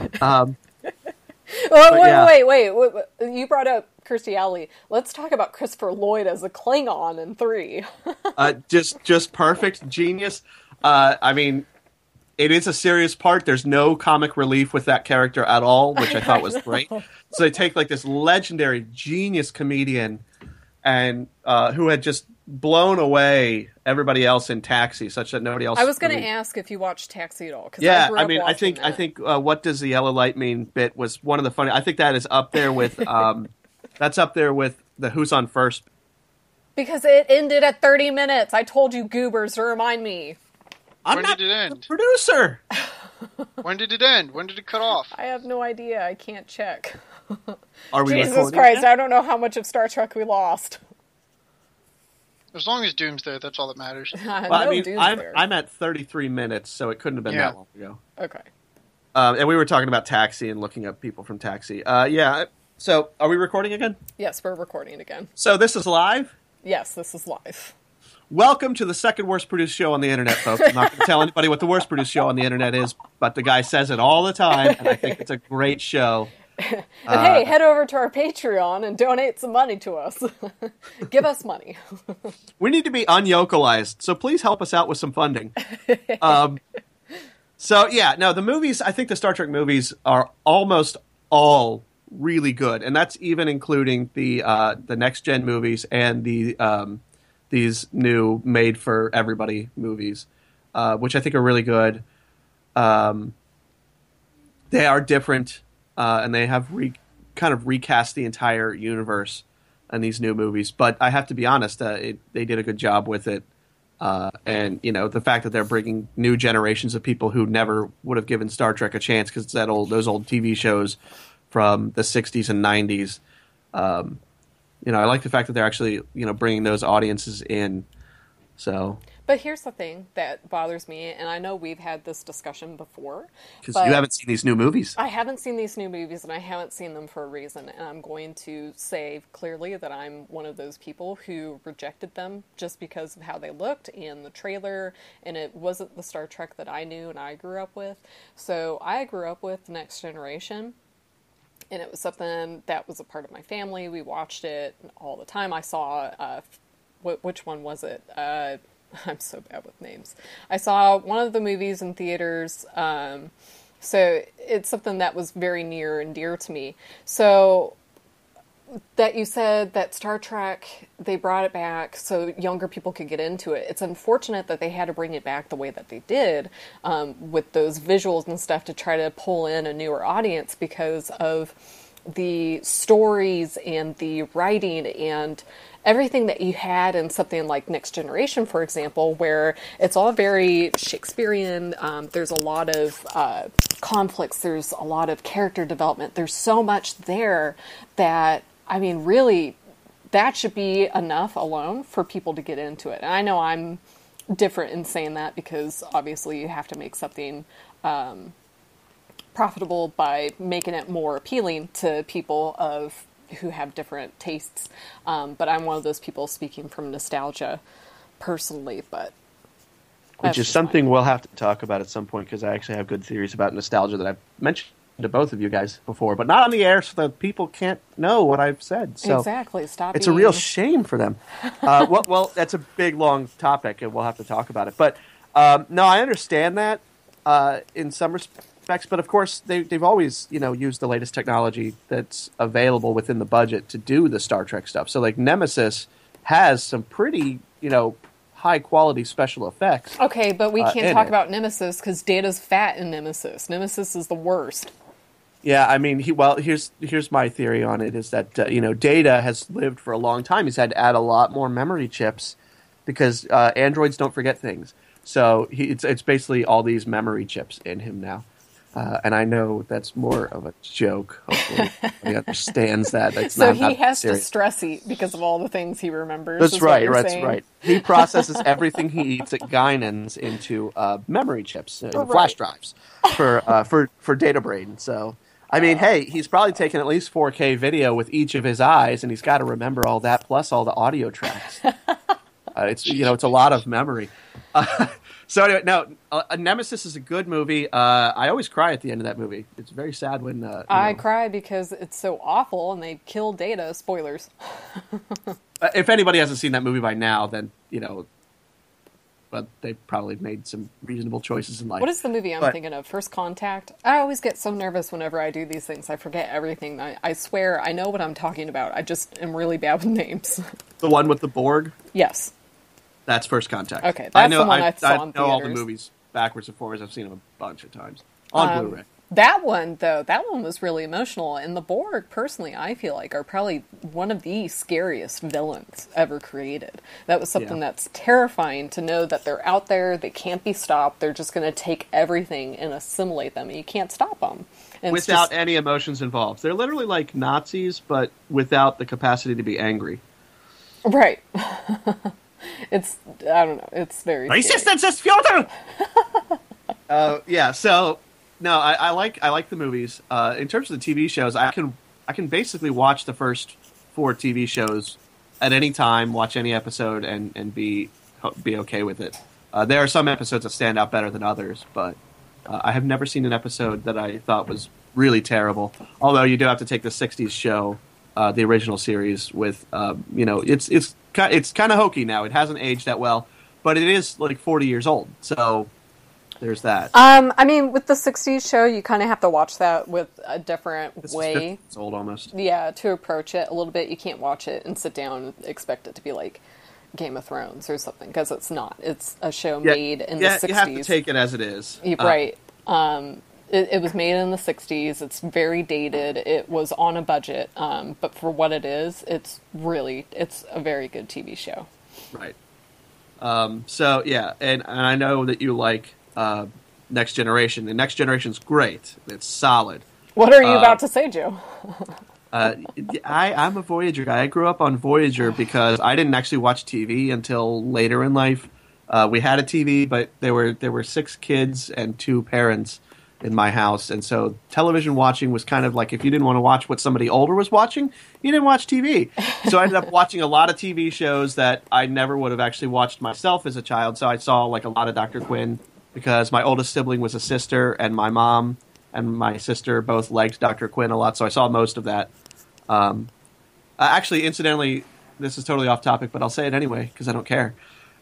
Wait! You brought up Kirstie Alley. Let's talk about Christopher Lloyd as a Klingon in 3. Just perfect, genius. I mean, it is a serious part. There's no comic relief with that character at all, which I thought was great. So they take like this legendary genius comedian and who had just blown away everybody else in Taxi, such that nobody else. I was going to ask if you watched Taxi at all. Yeah, I think what does the yellow light mean bit was one of the funny. I think that is up there with that's up there with the Who's on First. Because it ended at 30 minutes. I told you, goobers, to remind me. When did it end? Producer. When did it end? When did it cut off? I have no idea. I can't check. Are we Jesus Christ, I don't know how much of Star Trek we lost. As long as Doom's there, that's all that matters. Well, I mean, I'm at 33 minutes, so it couldn't have been that long ago. Okay. And we were talking about Taxi and looking up people from Taxi. Yeah. So, are we recording again? Yes, we're recording again. So this is live? Yes, this is live. Welcome to the second worst produced show on the internet, folks. I'm not going to tell anybody what the worst produced show on the internet is, but the guy says it all the time, and I think it's a great show. And hey, head over to our Patreon and donate some money to us. Give us money. We need to be unyokalized, so please help us out with some funding. So, yeah, no, the movies, I think the Star Trek movies are almost all really good, and that's even including the next-gen movies and these new made-for-everybody movies, which I think are really good. They are different, and they have kind of recast the entire universe in these new movies. But I have to be honest, they did a good job with it. And, the fact that they're bringing new generations of people who never would have given Star Trek a chance because it's those old TV shows from the 60s and 90s. I like the fact that they're actually, bringing those audiences in. So. But here's the thing that bothers me, and I know we've had this discussion before. Because you haven't seen these new movies. I haven't seen these new movies, and I haven't seen them for a reason. And I'm going to say clearly that I'm one of those people who rejected them just because of how they looked and the trailer, and it wasn't the Star Trek that I knew and I grew up with. So I grew up with The Next Generation. And it was something that was a part of my family. We watched it all the time. I saw, which one was it? I'm so bad with names. I saw one of the movies in theaters. So it's something that was very near and dear to me. So that you said that Star Trek, they brought it back so younger people could get into it. It's unfortunate that they had to bring it back the way that they did, with those visuals and stuff to try to pull in a newer audience because of the stories and the writing and everything that you had in something like Next Generation, for example, where it's all very Shakespearean. There's a lot of conflicts. There's a lot of character development. There's so much there that, I mean, really, that should be enough alone for people to get into it. And I know I'm different in saying that because obviously you have to make something profitable by making it more appealing to people who have different tastes. But I'm one of those people speaking from nostalgia personally, but which is something we'll have to talk about at some point, because I actually have good theories about nostalgia that I've mentioned to both of you guys before, but not on the air, so that people can't know what I've said. So exactly. Stop. It's a real shame for them. Well, that's a big, long topic, and we'll have to talk about it. But no, I understand that in some respects, but of course they've always used the latest technology that's available within the budget to do the Star Trek stuff. So like Nemesis has some pretty high quality special effects. Okay, but we can't talk about Nemesis because Data's fat in Nemesis. Nemesis is the worst. Yeah, I mean, here's my theory on it, is that Data has lived for a long time. He's had to add a lot more memory chips because androids don't forget things. So it's basically all these memory chips in him now. And I know that's more of a joke. Hopefully, he understands that. That's so not he has serious. to stress eat because of all the things he remembers. That's right. Saying. Right. He processes everything he eats at Guinan's into memory chips, flash drives for Data Brain. So. I mean, hey, he's probably taken at least 4K video with each of his eyes, and he's got to remember all that plus all the audio tracks. It's a lot of memory. So anyway, no, Nemesis is a good movie. I always cry at the end of that movie. It's very sad when I cry because it's so awful, and they kill Data. Spoilers. If anybody hasn't seen that movie by now, then but they probably made some reasonable choices in life. What is the movie I'm thinking of? First Contact? I always get so nervous whenever I do these things. I forget everything. I swear I know what I'm talking about. I just am really bad with names. The one with the Borg? Yes. That's First Contact. Okay, that's the one I saw in know all the theaters. movies backwards and forwards. I've seen them a bunch of times. On Blu-ray. That one was really emotional. And the Borg, personally, I feel like, are probably one of the scariest villains ever created. That was something that's terrifying to know that they're out there, they can't be stopped, they're just going to take everything and assimilate them, and you can't stop them. And without any emotions involved. They're literally like Nazis, but without the capacity to be angry. Right. It's, I don't know, it's very Resistance is futile! Yeah, so... No, I like the movies. In terms of the TV shows, I can basically watch the first 4 TV shows at any time, watch any episode, and be okay with it. There are some episodes that stand out better than others, but I have never seen an episode that I thought was really terrible. Although you do have to take the '60s show, the original series, with it's kind of hokey now. It hasn't aged that well, but it is like 40 years old, so. There's that. I mean, with the '60s show, you kind of have to watch that with a different way. It's old almost. Yeah, to approach it a little bit. You can't watch it and sit down and expect it to be like Game of Thrones or something, because it's not. It's a show made in the '60s. You have to take it as it is. Right. It was made in the '60s. It's very dated. It was on a budget, but for what it is, it's a very good TV show. Right. So yeah, and I know that you like. Next Generation. The Next Generation's great. It's solid. What are you about to say, Joe? I'm a Voyager guy. I grew up on Voyager because I didn't actually watch TV until later in life. We had a TV, but there were 6 kids and 2 parents in my house, and so television watching was kind of like if you didn't want to watch what somebody older was watching, you didn't watch TV. So I ended up watching a lot of TV shows that I never would have actually watched myself as a child. So I saw like a lot of Dr. Quinn, because my oldest sibling was a sister, and my mom and my sister both liked Dr. Quinn a lot, so I saw most of that. Actually, incidentally, this is totally off topic, but I'll say it anyway, because I don't care.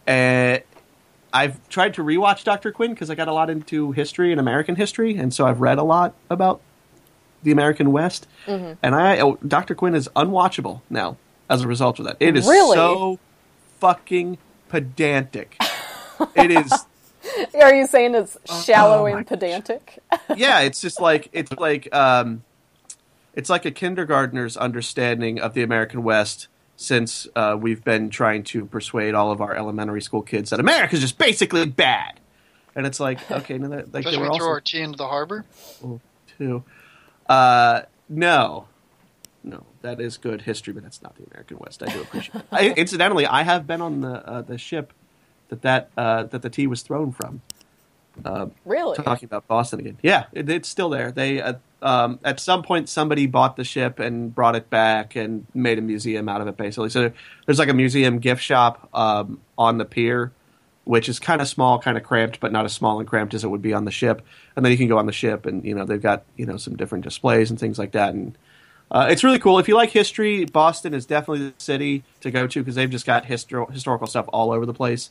I've tried to rewatch Dr. Quinn, because I got a lot into history and American history, and so I've read a lot about the American West. Mm-hmm. And Dr. Quinn is unwatchable now, as a result of that. It is so fucking pedantic. It is... Are you saying it's shallow and pedantic? Yeah, it's just like it's like a kindergartner's understanding of the American West, since we've been trying to persuade all of our elementary school kids that America's just basically bad. And it's like, okay, no, like especially when we throw our tea into the harbor. Oh, too. No, that is good history, but that's not the American West. I do appreciate it. Incidentally, I have been on the ship that the tea was thrown from. Really? talking about Boston again. Yeah, it's still there. They at some point somebody bought the ship and brought it back and made a museum out of it, basically. So there's like a museum gift shop on the pier, which is kind of small, kind of cramped, but not as small and cramped as it would be on the ship. And then you can go on the ship, and they've got some different displays and things like that. And it's really cool. If you like history, Boston is definitely the city to go to because they've just got historical stuff all over the place.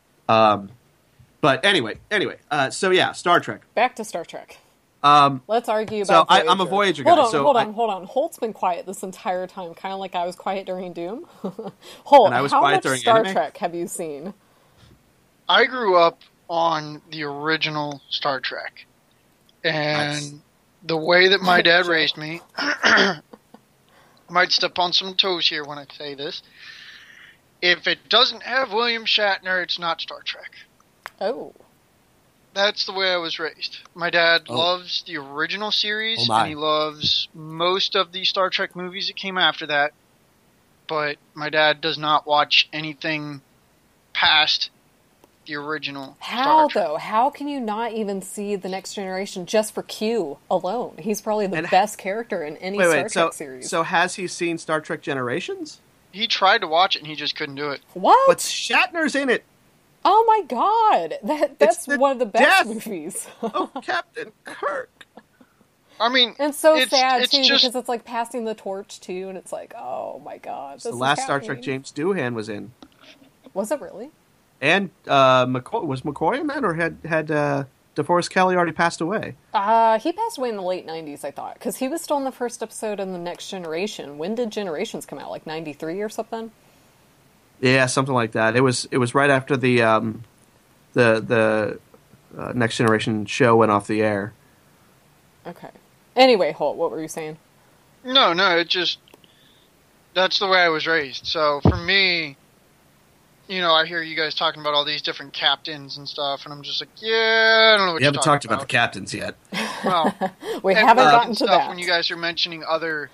But anyway, so yeah, Star Trek. Back to Star Trek. Let's argue about Voyager. I'm a Voyager guy. Hold on. Holt's been quiet this entire time, kind of like I was quiet during Doom. Holt, and I was how quiet much during Star anime? Trek have you seen? I grew up on the original Star Trek. And Nice. the way that my dad raised me, might step on some toes here when I say this. If it doesn't have William Shatner, it's not Star Trek. Oh. That's the way I was raised. My dad Oh. loves the original series, Oh my. and he loves most of the Star Trek movies that came after that. But my dad does not watch anything past the original How, Star Trek. though? How can you not even see The Next Generation just for Q alone? He's probably the And- best character in any Star Trek series. So has he seen Star Trek Generations? He tried to watch it, and he just couldn't do it. What? But Shatner's in it. Oh my god! That's the one of the best death. movies. Oh, Captain Kirk. I mean, And so it's sad it's too just, because it's like passing the torch too, and it's like, oh my god, It's this the is last Star Trek happening. James Doohan was in. Was it really? And McCoy, was McCoy in that, or had DeForest Kelley already passed away? He passed away in the late '90s, I thought, because he was still in the first episode in The Next Generation. When did Generations come out? Like '93 or something? Yeah, something like that. It was right after the Next Generation show went off the air. Okay. Anyway, Holt, what were you saying? no, it just, that's the way I was raised. So for me, I hear you guys talking about all these different captains and stuff, and I'm just like, yeah, I don't know what We you're haven't talking talked about the captains yet. Well, We and haven't Kirk gotten and to stuff, that. when you guys are mentioning other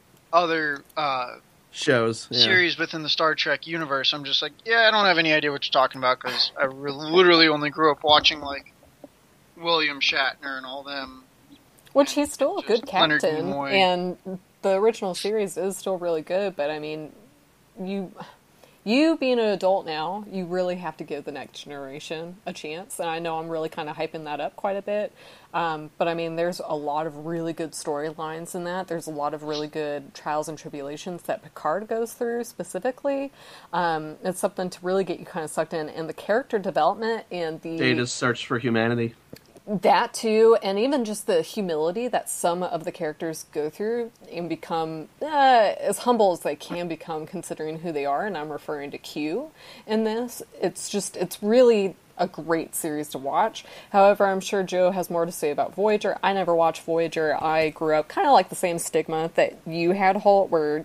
Shows. Yeah. series within the Star Trek universe, I'm just like, yeah, I don't have any idea what you're talking about because I literally only grew up watching like William Shatner and all them. Which he's still a good Just Leonard captain, Nimoy. and the original series is still really good. But I mean, you being an adult now, you really have to give The Next Generation a chance. And I know I'm really kind of hyping that up quite a bit. But I mean, there's a lot of really good storylines in that. There's a lot of really good trials and tribulations that Picard goes through specifically. It's something to really get you kind of sucked in. And the character development and the Data's search for humanity. that too, and even just the humility that some of the characters go through and become as humble as they can become considering who they are, and I'm referring to Q in this. It's really a great series to watch. However, I'm sure Joe has more to say about Voyager. I never watched Voyager. I grew up kind of like the same stigma that you had, Holt, where,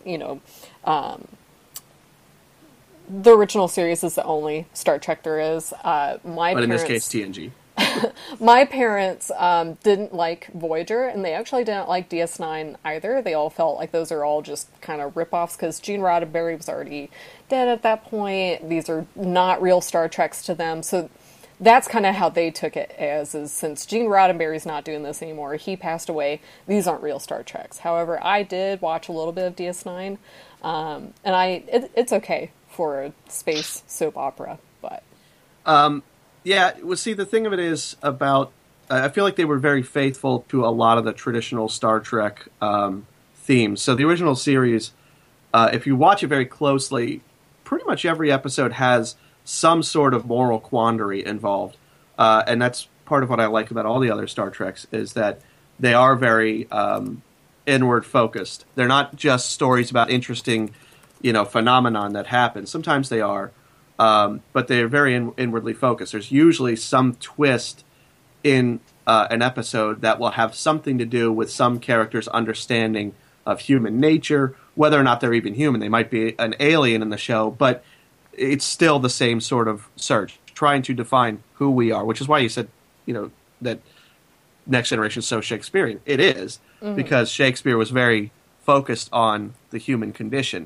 the original series is the only Star Trek there is. But in this case, TNG. My parents didn't like Voyager, and they actually didn't like DS9 either. They all felt like those are all just kind of rip-offs, because Gene Roddenberry was already dead at that point. These are not real Star Treks to them, so that's kind of how they took it as, is since Gene Roddenberry's not doing this anymore, he passed away, these aren't real Star Treks. However, I did watch a little bit of DS9, and it's okay for a space soap opera, but... Yeah, well, see, the thing of it is about... I feel like they were very faithful to a lot of the traditional Star Trek themes. So the original series, if you watch it very closely, pretty much every episode has some sort of moral quandary involved. And that's part of what I like about all the other Star Treks, is that they are very inward-focused. They're not just stories about interesting, phenomenon that happen. Sometimes they are. But they're very inwardly focused. There's usually some twist in an episode that will have something to do with some character's understanding of human nature, whether or not they're even human. They might be an alien in the show, but it's still the same sort of search, trying to define who we are, which is why you said, that Next Generation is so Shakespearean. It is, because Shakespeare was very focused on the human condition.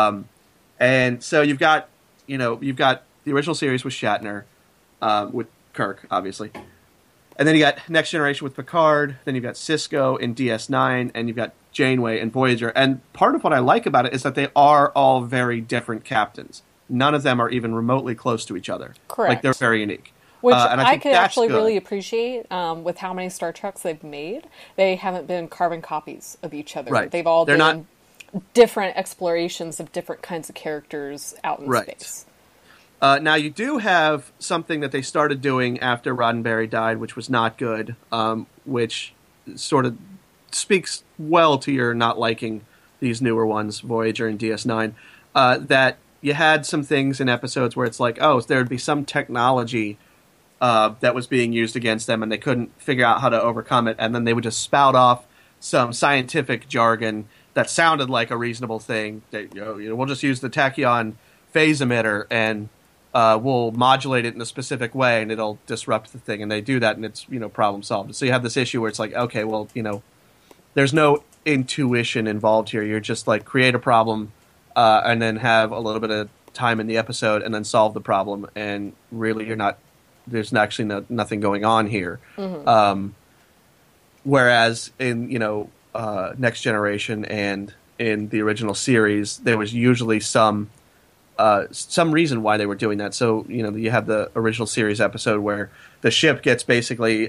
And so you've got the original series with Shatner, with Kirk, obviously. And then you got Next Generation with Picard, then you've got Sisko in DS9, and you've got Janeway and Voyager. And part of what I like about it is that they are all very different captains. None of them are even remotely close to each other. Correct. Like, they're very unique. Which and I could actually good. really appreciate with how many Star Treks they've made. They haven't been carbon copies of each other. Right. They've all They're been different explorations of different kinds of characters out in space. Now, you do have something that they started doing after Roddenberry died, which was not good, which sort of speaks well to your not liking these newer ones, Voyager and DS9, that you had some things in episodes where it's like, oh, there would be some technology that was being used against them, and they couldn't figure out how to overcome it, and then they would just spout off some scientific jargon that sounded like a reasonable thing. That, we'll just use the tachyon phase emitter, and we'll modulate it in a specific way, and it'll disrupt the thing. And they do that, and it's problem solved. So you have this issue where it's like, okay, well, there's no intuition involved here. You're just like create a problem, and then have a little bit of time in the episode, and then solve the problem. And really, there's actually nothing going on here. Mm-hmm. Whereas in Next Generation and in the original series, there was usually some reason why they were doing that. So, you have the original series episode where the ship gets basically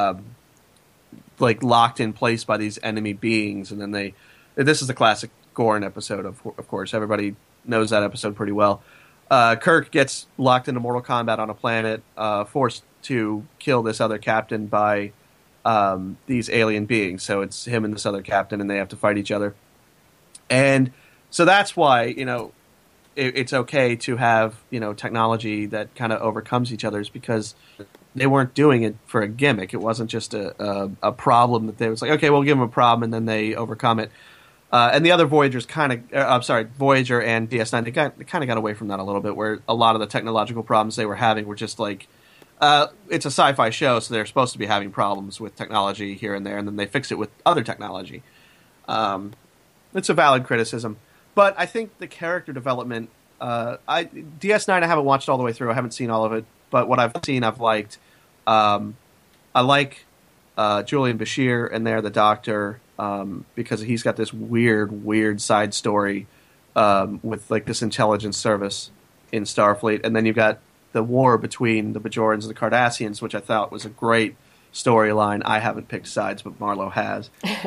locked in place by these enemy beings, and then this is the classic Gorn episode, of course. Everybody knows that episode pretty well. Kirk gets locked into mortal combat on a planet, forced to kill this other captain by these alien beings. So it's him and this other captain, and they have to fight each other. And so that's why, it's okay to have, technology that kind of overcomes each other's, because they weren't doing it for a gimmick. It wasn't just a problem that they was like, okay, we'll give them a problem, and then they overcome it. And the other Voyagers Voyager and DS9, they kind of got away from that a little bit, where a lot of the technological problems they were having were just like, it's a sci-fi show, so they're supposed to be having problems with technology here and there, and then they fix it with other technology. It's a valid criticism. But I think the character development, DS9 I haven't watched all the way through, I haven't seen all of it, but what I've seen I've liked. I like Julian Bashir in there, the Doctor, because he's got this weird side story with this intelligence service in Starfleet, and then you've got the war between the Bajorans and the Cardassians, which I thought was a great storyline. I haven't picked sides, but Marlo has.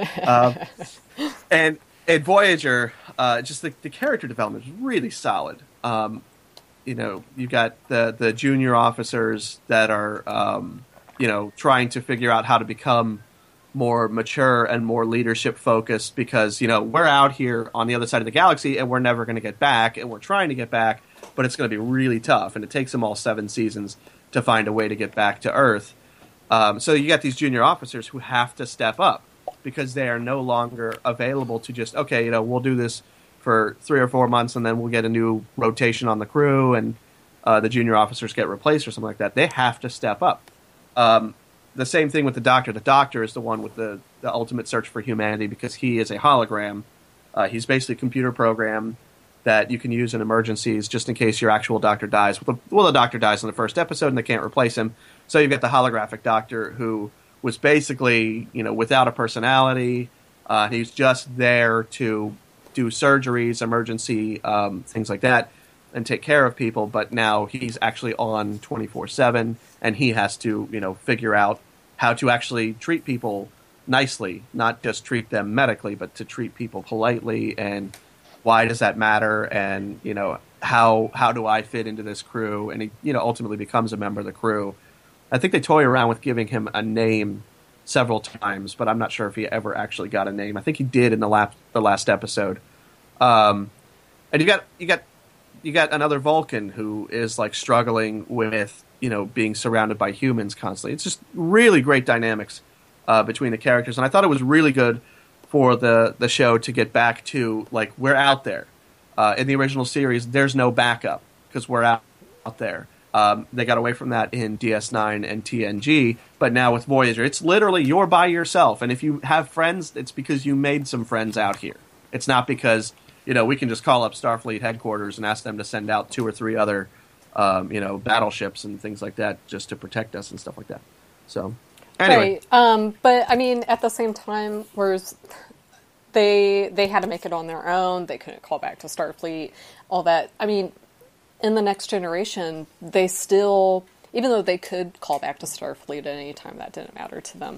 And Voyager, just the character development is really solid. You've got the junior officers that are, trying to figure out how to become more mature and more leadership focused, because, we're out here on the other side of the galaxy and we're never going to get back, and we're trying to get back, but it's going to be really tough, and it takes them all 7 seasons to find a way to get back to Earth. So you got these junior officers who have to step up, because they are no longer available to just, okay, we'll do this for 3 or 4 months, and then we'll get a new rotation on the crew, and the junior officers get replaced or something like that. They have to step up. The same thing with the Doctor. The Doctor is the one with the ultimate search for humanity, because he is a hologram. He's basically a computer program that you can use in emergencies just in case your actual Doctor dies. Well, the Doctor dies in the first episode, and they can't replace him. So you've got the holographic Doctor, who was basically, without a personality. He's just there to do surgeries, emergency things like that, and take care of people. But now he's actually on 24/7, and he has to, figure out how to actually treat people nicely, not just treat them medically, but to treat people politely. And why does that matter? And how do I fit into this crew? And he, ultimately becomes a member of the crew. I think they toy around with giving him a name several times, but I'm not sure if he ever actually got a name. I think he did in the last episode. And you got another Vulcan who is struggling with being surrounded by humans constantly. It's just really great dynamics between the characters, and I thought it was really good for the show to get back to we're out there. In the original series, there's no backup because we're out there. They got away from that in DS9 and TNG, but now with Voyager, it's literally you're by yourself. And if you have friends, it's because you made some friends out here. It's not because, we can just call up Starfleet headquarters and ask them to send out 2 or 3 other battleships and things like that, just to protect us and stuff like that. So, anyway. Right. But, I mean, at the same time, whereas they had to make it on their own, they couldn't call back to Starfleet, all that. I mean, in the Next Generation, they still, even though they could call back to Starfleet at any time, that didn't matter to them.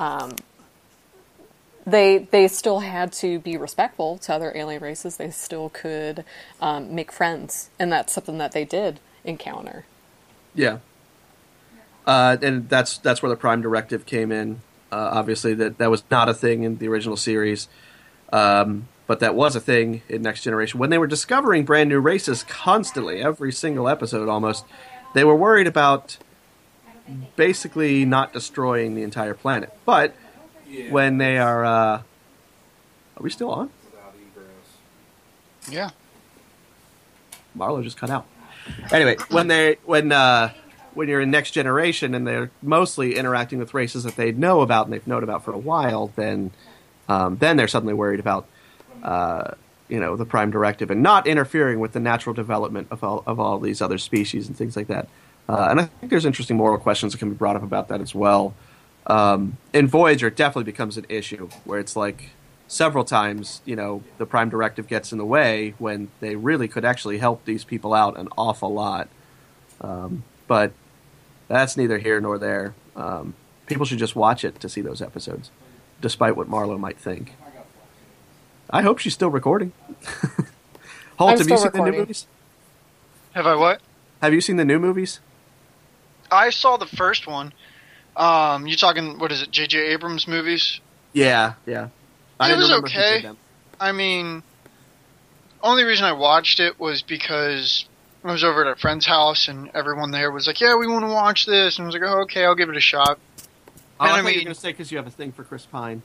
They still had to be respectful to other alien races. They still could make friends, and that's something that they did encounter. Yeah. And that's where the Prime Directive came in. Obviously, that was not a thing in the original series, but that was a thing in Next Generation. When they were discovering brand new races constantly, every single episode almost, they were worried about basically not destroying the entire planet. But when they are we still on? Yeah. Marlo just cut out. Anyway, when you're in Next Generation and they're mostly interacting with races that they know about and they've known about for a while, then they're suddenly worried about the Prime Directive and not interfering with the natural development of all these other species and things like that. And I think there's interesting moral questions that can be brought up about that as well. In Voyager, it definitely becomes an issue where it's like several times, the Prime Directive gets in the way when they really could actually help these people out an awful lot. But that's neither here nor there. People should just watch it to see those episodes, despite what Marlo might think. I hope she's still recording. Holt, have you seen the new movies? Have I what? Have you seen the new movies? I saw the first one. You talking, what is it, J.J. Abrams movies? Yeah. It was okay. I mean, only reason I watched it was because I was over at a friend's house and everyone there was like, yeah, we want to watch this. And I was like, oh, okay, I'll give it a shot. I thought you were going to say because you have a thing for Chris Pine.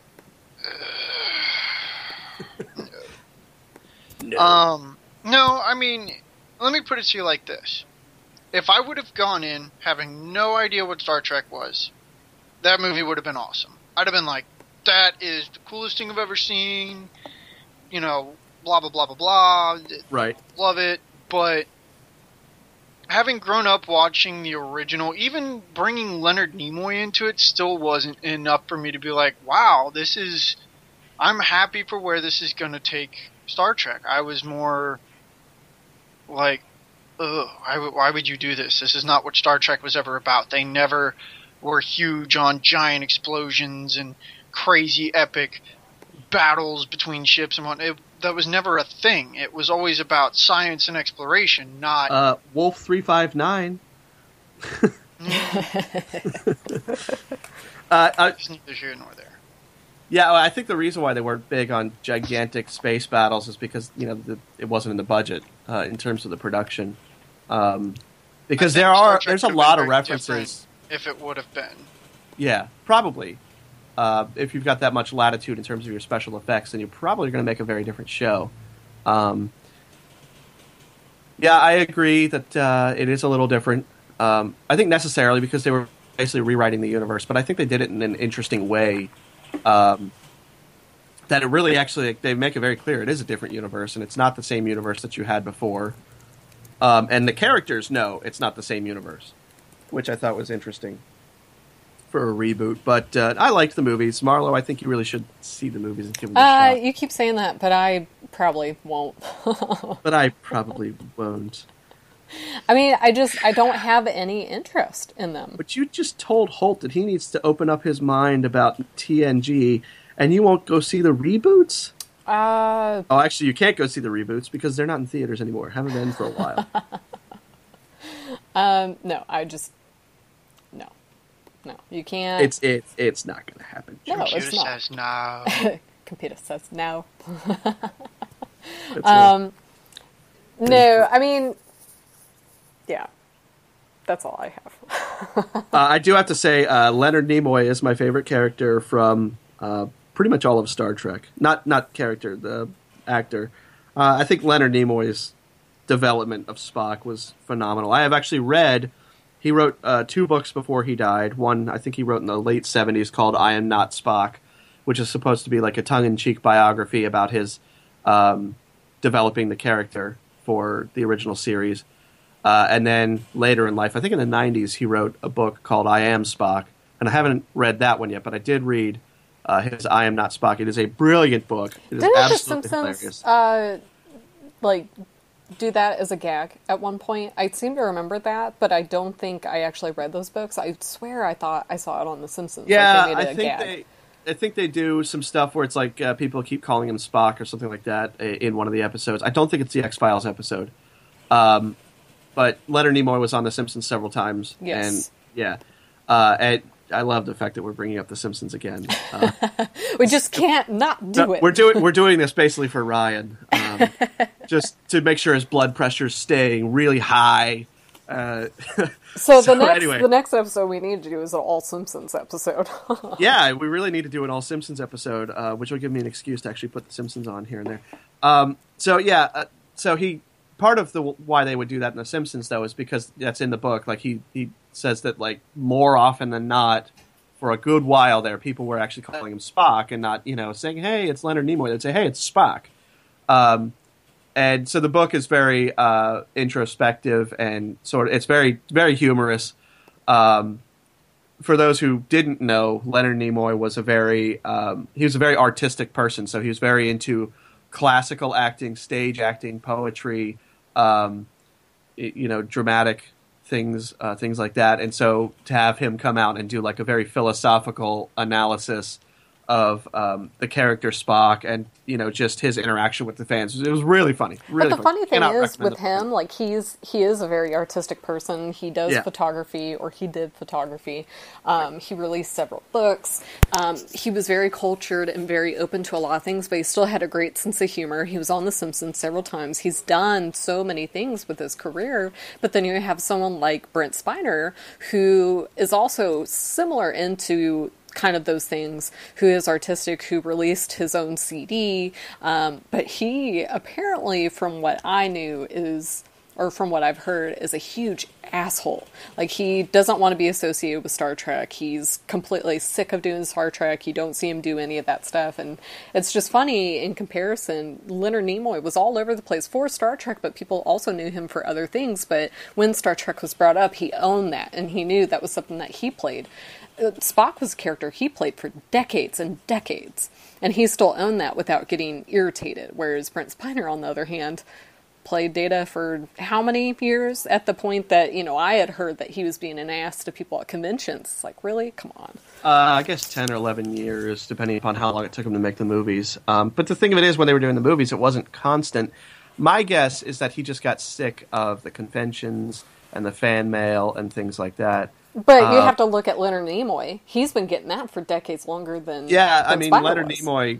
No. No, I mean, let me put it to you like this. If I would have gone in having no idea what Star Trek was, that movie would have been awesome. I'd have been like, that is the coolest thing I've ever seen, blah, blah, blah, blah, blah. Right. Love it. But having grown up watching the original, even bringing Leonard Nimoy into it still wasn't enough for me to be like, wow, I'm happy for where this is going to take Star Trek. I was more like, ugh, why would you do this? This is not what Star Trek was ever about. They never were huge on giant explosions and crazy epic battles between ships and whatnot. That was never a thing. It was always about science and exploration, not... Wolf 359. It's neither here nor there. Yeah, well, I think the reason why they weren't big on gigantic space battles is because, it wasn't in the budget in terms of the production. Because there's a lot of references. If it would have been. Yeah, probably. If you've got that much latitude in terms of your special effects, then you're probably going to make a very different show. Yeah, I agree that it is a little different. I think necessarily because they were basically rewriting the universe, but I think they did it in an interesting way. That it really actually, they make it very clear it is a different universe, and it's not the same universe that you had before. And the characters know it's not the same universe, which I thought was interesting for a reboot. But I liked the movies. Marlo, I think you really should see the movies and give them a shot. You keep saying that, but I probably won't. But I probably won't. I mean, I don't have any interest in them. But you just told Holt that he needs to open up his mind about TNG, and you won't go see the reboots? Oh, actually, you can't go see the reboots because they're not in theaters anymore. Haven't been for a while. No, no, you can't. It's not going to happen. No, Computer it's not. says no. Computer says no. No, I mean, yeah, that's all I have. I do have to say, Leonard Nimoy is my favorite character from pretty much all of Star Trek. Not character, the actor. I think Leonard Nimoy's development of Spock was phenomenal. I have actually read, he wrote 2 books before he died. One, I think he wrote in the late 70s called I Am Not Spock, which is supposed to be like a tongue-in-cheek biography about his developing the character for the original series. And then later in life, I think in the 90s, he wrote a book called I Am Spock. And I haven't read that one yet, but I did read his I Am Not Spock. It is a brilliant book. It is Didn't absolutely The Simpsons do that as a gag at one point? I seem to remember that, but I don't think I actually read those books. I swear I thought I saw it on The Simpsons. Yeah, like they made it a gag. I think they do some stuff where it's like people keep calling him Spock or something like that in one of the episodes. I don't think it's the X-Files episode. But Leonard Nimoy was on The Simpsons several times. Yes. And yeah. And I love the fact that we're bringing up The Simpsons again. We just can't not do it. We're doing this basically for Ryan, just to make sure his blood pressure's staying really high. So the next episode we need to do is an All Simpsons episode. Yeah, we really need to do an All Simpsons episode, which will give me an excuse to actually put The Simpsons on here and there. So part of why they would do that in The Simpsons though is because that's in the book. Like he says that like more often than not, for a good while there, people were actually calling him Spock and not saying, "Hey, it's Leonard Nimoy." They'd say, "Hey, it's Spock." And so the book is very introspective and it's very, very humorous. For those who didn't know, Leonard Nimoy was a very artistic person. So he was very into classical acting, stage acting, poetry, dramatic things like that. And so to have him come out and do like a very philosophical analysis of the character Spock and just his interaction with the fans, it was really funny. Really but the funny thing is with him, book. like he is a very artistic person. He does photography, or he did photography. He released several books. He was very cultured and very open to a lot of things, but he still had a great sense of humor. He was on The Simpsons several times. He's done so many things with his career. But then you have someone like Brent Spiner, who is also similar into kind of those things, who is artistic, who released his own CD, but he apparently, from what I knew or from what I've heard, is a huge asshole. Like, he doesn't want to be associated with Star Trek. He's completely sick of doing Star Trek. You don't see him do any of that stuff. And it's just funny, in comparison, Leonard Nimoy was all over the place for Star Trek, but people also knew him for other things. But when Star Trek was brought up, he owned that, and he knew that was something that he played. Spock was a character he played for decades and decades, and he still owned that without getting irritated, whereas Brent Spiner, on the other hand, played Data for how many years, at the point that, I had heard that he was being an ass to people at conventions. It's like, really? Come on. I guess 10 or 11 years, depending upon how long it took him to make the movies. But the thing of it is, when they were doing the movies, it wasn't constant. My guess is that he just got sick of the conventions and the fan mail and things like that. But you have to look at Leonard Nimoy. He's been getting that for decades longer than Leonard Nimoy,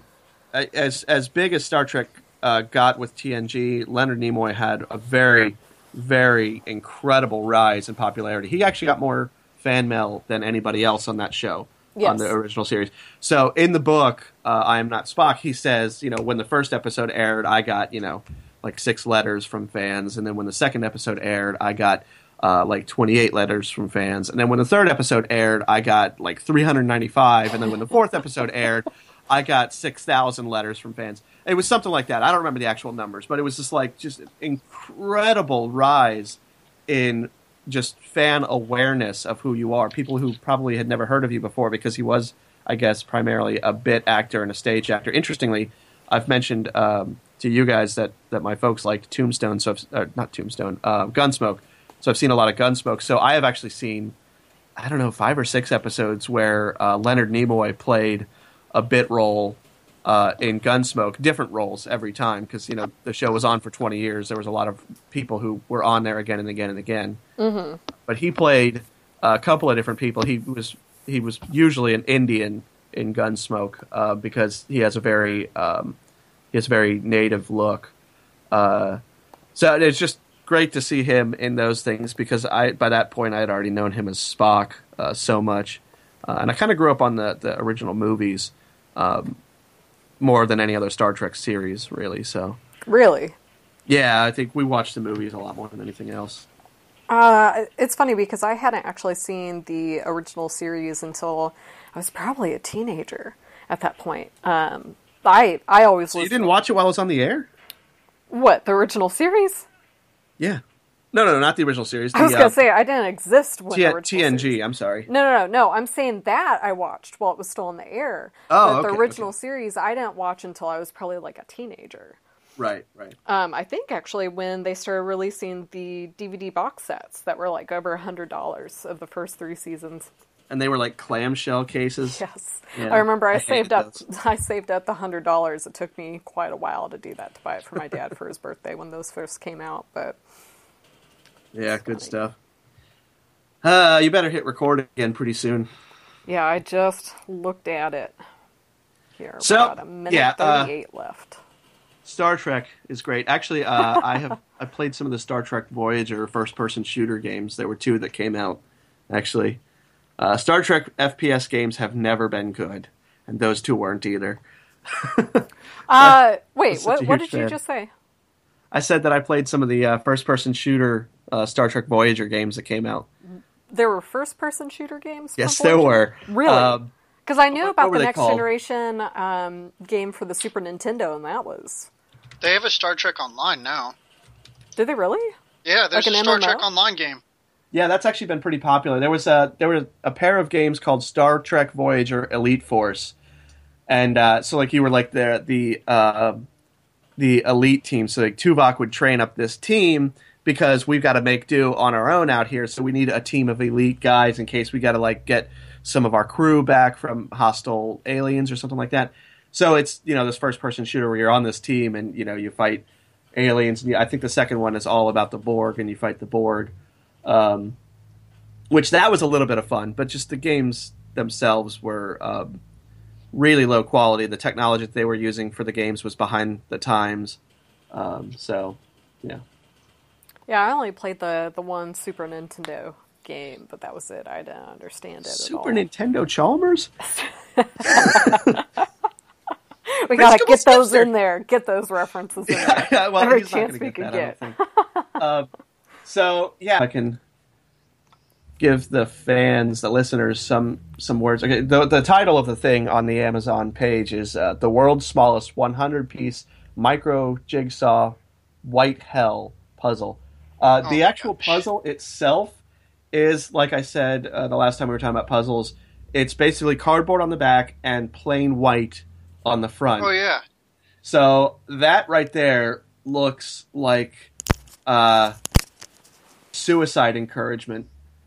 as big as Star Trek got with TNG, Leonard Nimoy had a very, very incredible rise in popularity. He actually got more fan mail than anybody else on that show, on the original series. So in the book, I Am Not Spock, he says, when the first episode aired, I got, like 6 letters from fans. And then when the second episode aired, I got like 28 letters from fans. And then when the third episode aired, I got like 395. And then when the fourth episode aired, I got 6,000 letters from fans. It was something like that. I don't remember the actual numbers, but it was just an incredible rise in just fan awareness of who you are. People who probably had never heard of you before, because he was, I guess, primarily a bit actor and a stage actor. Interestingly, I've mentioned to you guys that my folks liked Tombstone, Gunsmoke. So I've seen a lot of Gunsmoke. So I have actually seen, 5 or 6 episodes where Leonard Nimoy played a bit role in Gunsmoke, different roles every time, because the show was on for 20 years. There was a lot of people who were on there again and again and again. Mm-hmm. But he played a couple of different people. He was usually an Indian in Gunsmoke because he has a very native look. So it's just great to see him in those things, because by that point I had already known him as Spock so much, and I kind of grew up on the original movies more than any other Star Trek series, really. So really, yeah, I think we watched the movies a lot more than anything else. It's funny because I hadn't actually seen the original series until I was probably a teenager at that point. I always you didn't watch it while it was on the air? What, the original series? Yeah. No, not the original series. I was going to say, I didn't exist when the original TNG, series. I'm sorry. No. I'm saying that I watched while it was still in the air. Oh, but okay, the original series, I didn't watch until I was probably like a teenager. Right. I think actually when they started releasing the DVD box sets that were like over $100 of the first 3 seasons. And they were like clamshell cases. Yes. Yeah, I remember I hated saved up those. the $100. It took me quite a while to do that, to buy it for my dad for his birthday when those first came out, but Yeah, good stuff. You better hit record again pretty soon. yeah, I just looked at it. Here, So, about a minute 38 left. Star Trek is great. Actually, I played some of the Star Trek Voyager first-person shooter games. There were 2 that came out, actually. Star Trek FPS games have never been good, and those 2 weren't either. Wait, such a what huge did you fan. just say? I said that I played some of the first-person shooter Star Trek Voyager games that came out. There were first-person shooter games? Yes, for there Voyager? were. Really? Because I knew what about were the they Next called? Generation game for the Super Nintendo, and that was... They have a Star Trek Online now. Did they really? Yeah, there's Like a an Star MMO? Trek Online game. Yeah, that's actually been pretty popular. There was a pair of games called Star Trek Voyager Elite Force, and so like you were like the elite team. So like Tuvok would train up this team because we've got to make do on our own out here. So we need a team of elite guys in case we got to like get some of our crew back from hostile aliens or something like that. So it's this first person shooter where you're on this team and you fight aliens. And I think the second one is all about the Borg and you fight the Borg. Which that was a little bit of fun, but just the games themselves were really low quality. The technology that they were using for the games was behind the times. So, yeah. Yeah, I only played the one Super Nintendo game, but that was it. I didn't understand it at all. Super Nintendo Chalmers? We gotta get those Skipster. in there. Get those references in there. Well, Every he's not chance gonna we get could that, I get. don't think. So, yeah, I can give the fans, the listeners, some words. Okay, the title of the thing on the Amazon page is The World's Smallest 100-Piece Micro Jigsaw White Hell Puzzle. The actual puzzle itself is, like I said the last time we were talking about puzzles, it's basically cardboard on the back and plain white on the front. Oh, yeah. So that right there looks like suicide encouragement.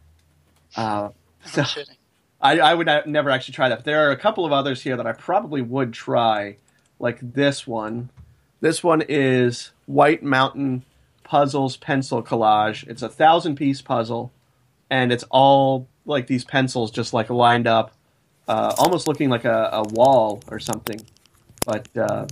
So Kidding. I would never actually try that. But there are a couple of others here that I probably would try, like this one. This one is White Mountain Puzzles Pencil Collage. It's a 1,000-piece puzzle, and it's all like these pencils just like lined up, almost looking like a wall or something. But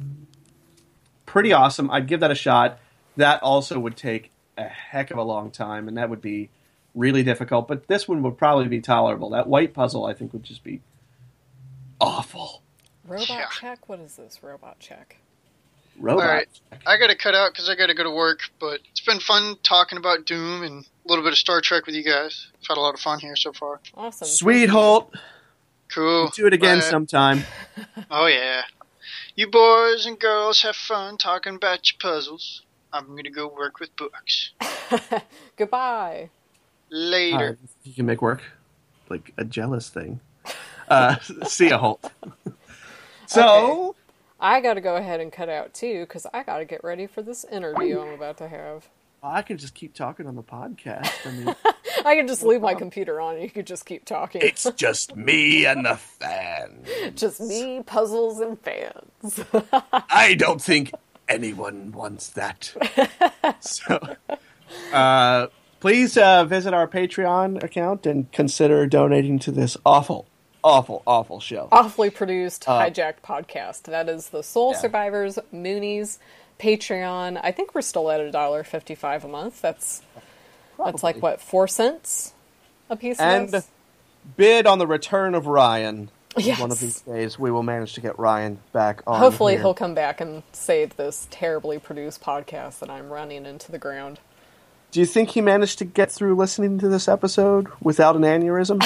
pretty awesome. I'd give that a shot. That also would take a heck of a long time, and that would be really difficult. But this one would probably be tolerable. That white puzzle, I think, would just be awful. Robot Yeah. check? What is this? Robot check. Robot. All right. I got to cut out because I got to go to work, but it's been fun talking about Doom and a little bit of Star Trek with you guys. I've had a lot of fun here so far. Awesome. Sweet Holt. Cool. Do it again Bye. sometime. Oh, yeah. You boys and girls have fun talking about your puzzles. I'm going to go work with books. Goodbye. Later. You can make work. Like a jealous thing. See ya, Holt. So, I gotta go ahead and cut out too, because I gotta get ready for this interview I'm about to have. I can just keep talking on the podcast. I mean, I can just leave my computer on and you could just keep talking. it's just me and the fan. just me, puzzles, and fans. I don't think anyone wants that. So, please visit our Patreon account and consider donating to this awful show. Awfully produced, hijacked podcast. That is the Soul Survivors, Moonies, Patreon. I think we're still at $1.55 a month. That's like, what, 4 cents a piece of And this? bid on the return of Ryan. Yes. One of these days we will manage to get Ryan back on. Hopefully here. he'll come back and save this terribly produced podcast that I'm running into the ground. Do you think he managed to get through listening to this episode without an aneurysm?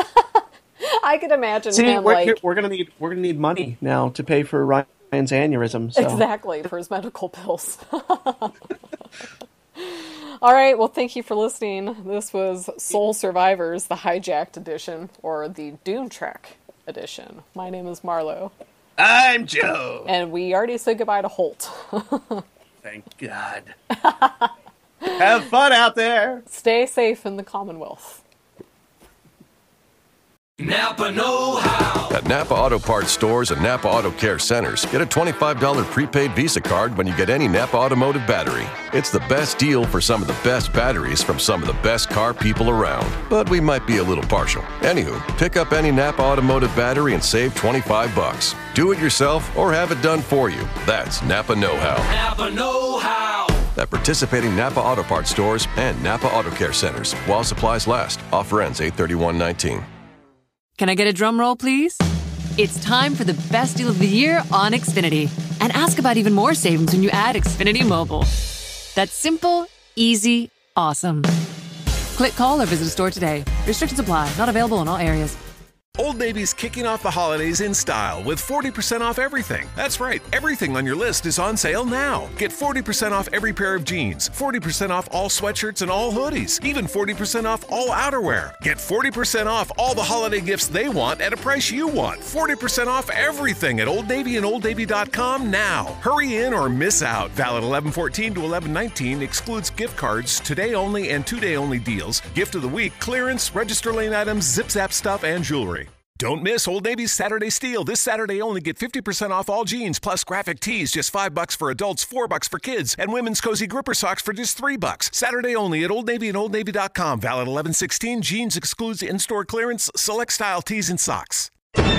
I could imagine See, him we're gonna need money now to pay for Ryan's aneurysm. So. exactly for his medical bills. All right, well, thank you for listening. This was Soul Survivors, the Hijacked edition, or the Doom Trek edition. My name is Marlo. I'm Joe. And we already said goodbye to Holt. Thank God. Have fun out there. Stay safe in the Commonwealth. Napa know-how. At Napa Auto Parts stores and Napa Auto Care centers, get a $25 prepaid Visa card when you get any Napa Automotive battery. It's the best deal for some of the best batteries from some of the best car people around. But we might be a little partial. Anywho, pick up any Napa Automotive battery and save $25. Do it yourself or have it done for you. That's Napa know-how. Napa know-how. At participating Napa Auto Parts stores and Napa Auto Care centers while supplies last. Offer ends 8/31/19. Can I get a drum roll, please? It's time for the best deal of the year on Xfinity. And ask about even more savings when you add Xfinity Mobile. That's simple, easy, awesome. Click, call, or visit a store today. Restrictions apply. Not available in all areas. Old Navy's kicking off the holidays in style with 40% off everything. That's right, everything on your list is on sale now. Get 40% off every pair of jeans, 40% off all sweatshirts and all hoodies, even 40% off all outerwear. Get 40% off all the holiday gifts they want at a price you want. 40% off everything at Old Navy and OldNavy.com now. Hurry in or miss out. Valid 11/14 to 11/19, excludes gift cards, today only and 2-day only deals, gift of the week, clearance, register lane items, zip-zap stuff, and jewelry. Don't miss Old Navy's Saturday Steal. This Saturday only get 50% off all jeans plus graphic tees, just $5 for adults, $4 for kids, and women's cozy gripper socks for just $3. Saturday only at Old Navy and OldNavy.com. Valid 11/16. Jeans excludes in-store clearance, select style tees and socks.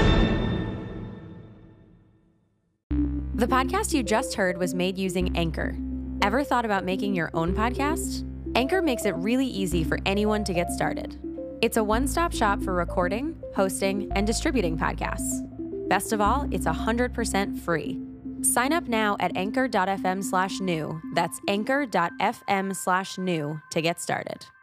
The podcast you just heard was made using Anchor. Ever thought about making your own podcast? Anchor makes it really easy for anyone to get started. It's a one-stop shop for recording, hosting, and distributing podcasts. Best of all, it's 100% free. Sign up now at anchor.fm/new. That's anchor.fm/new to get started.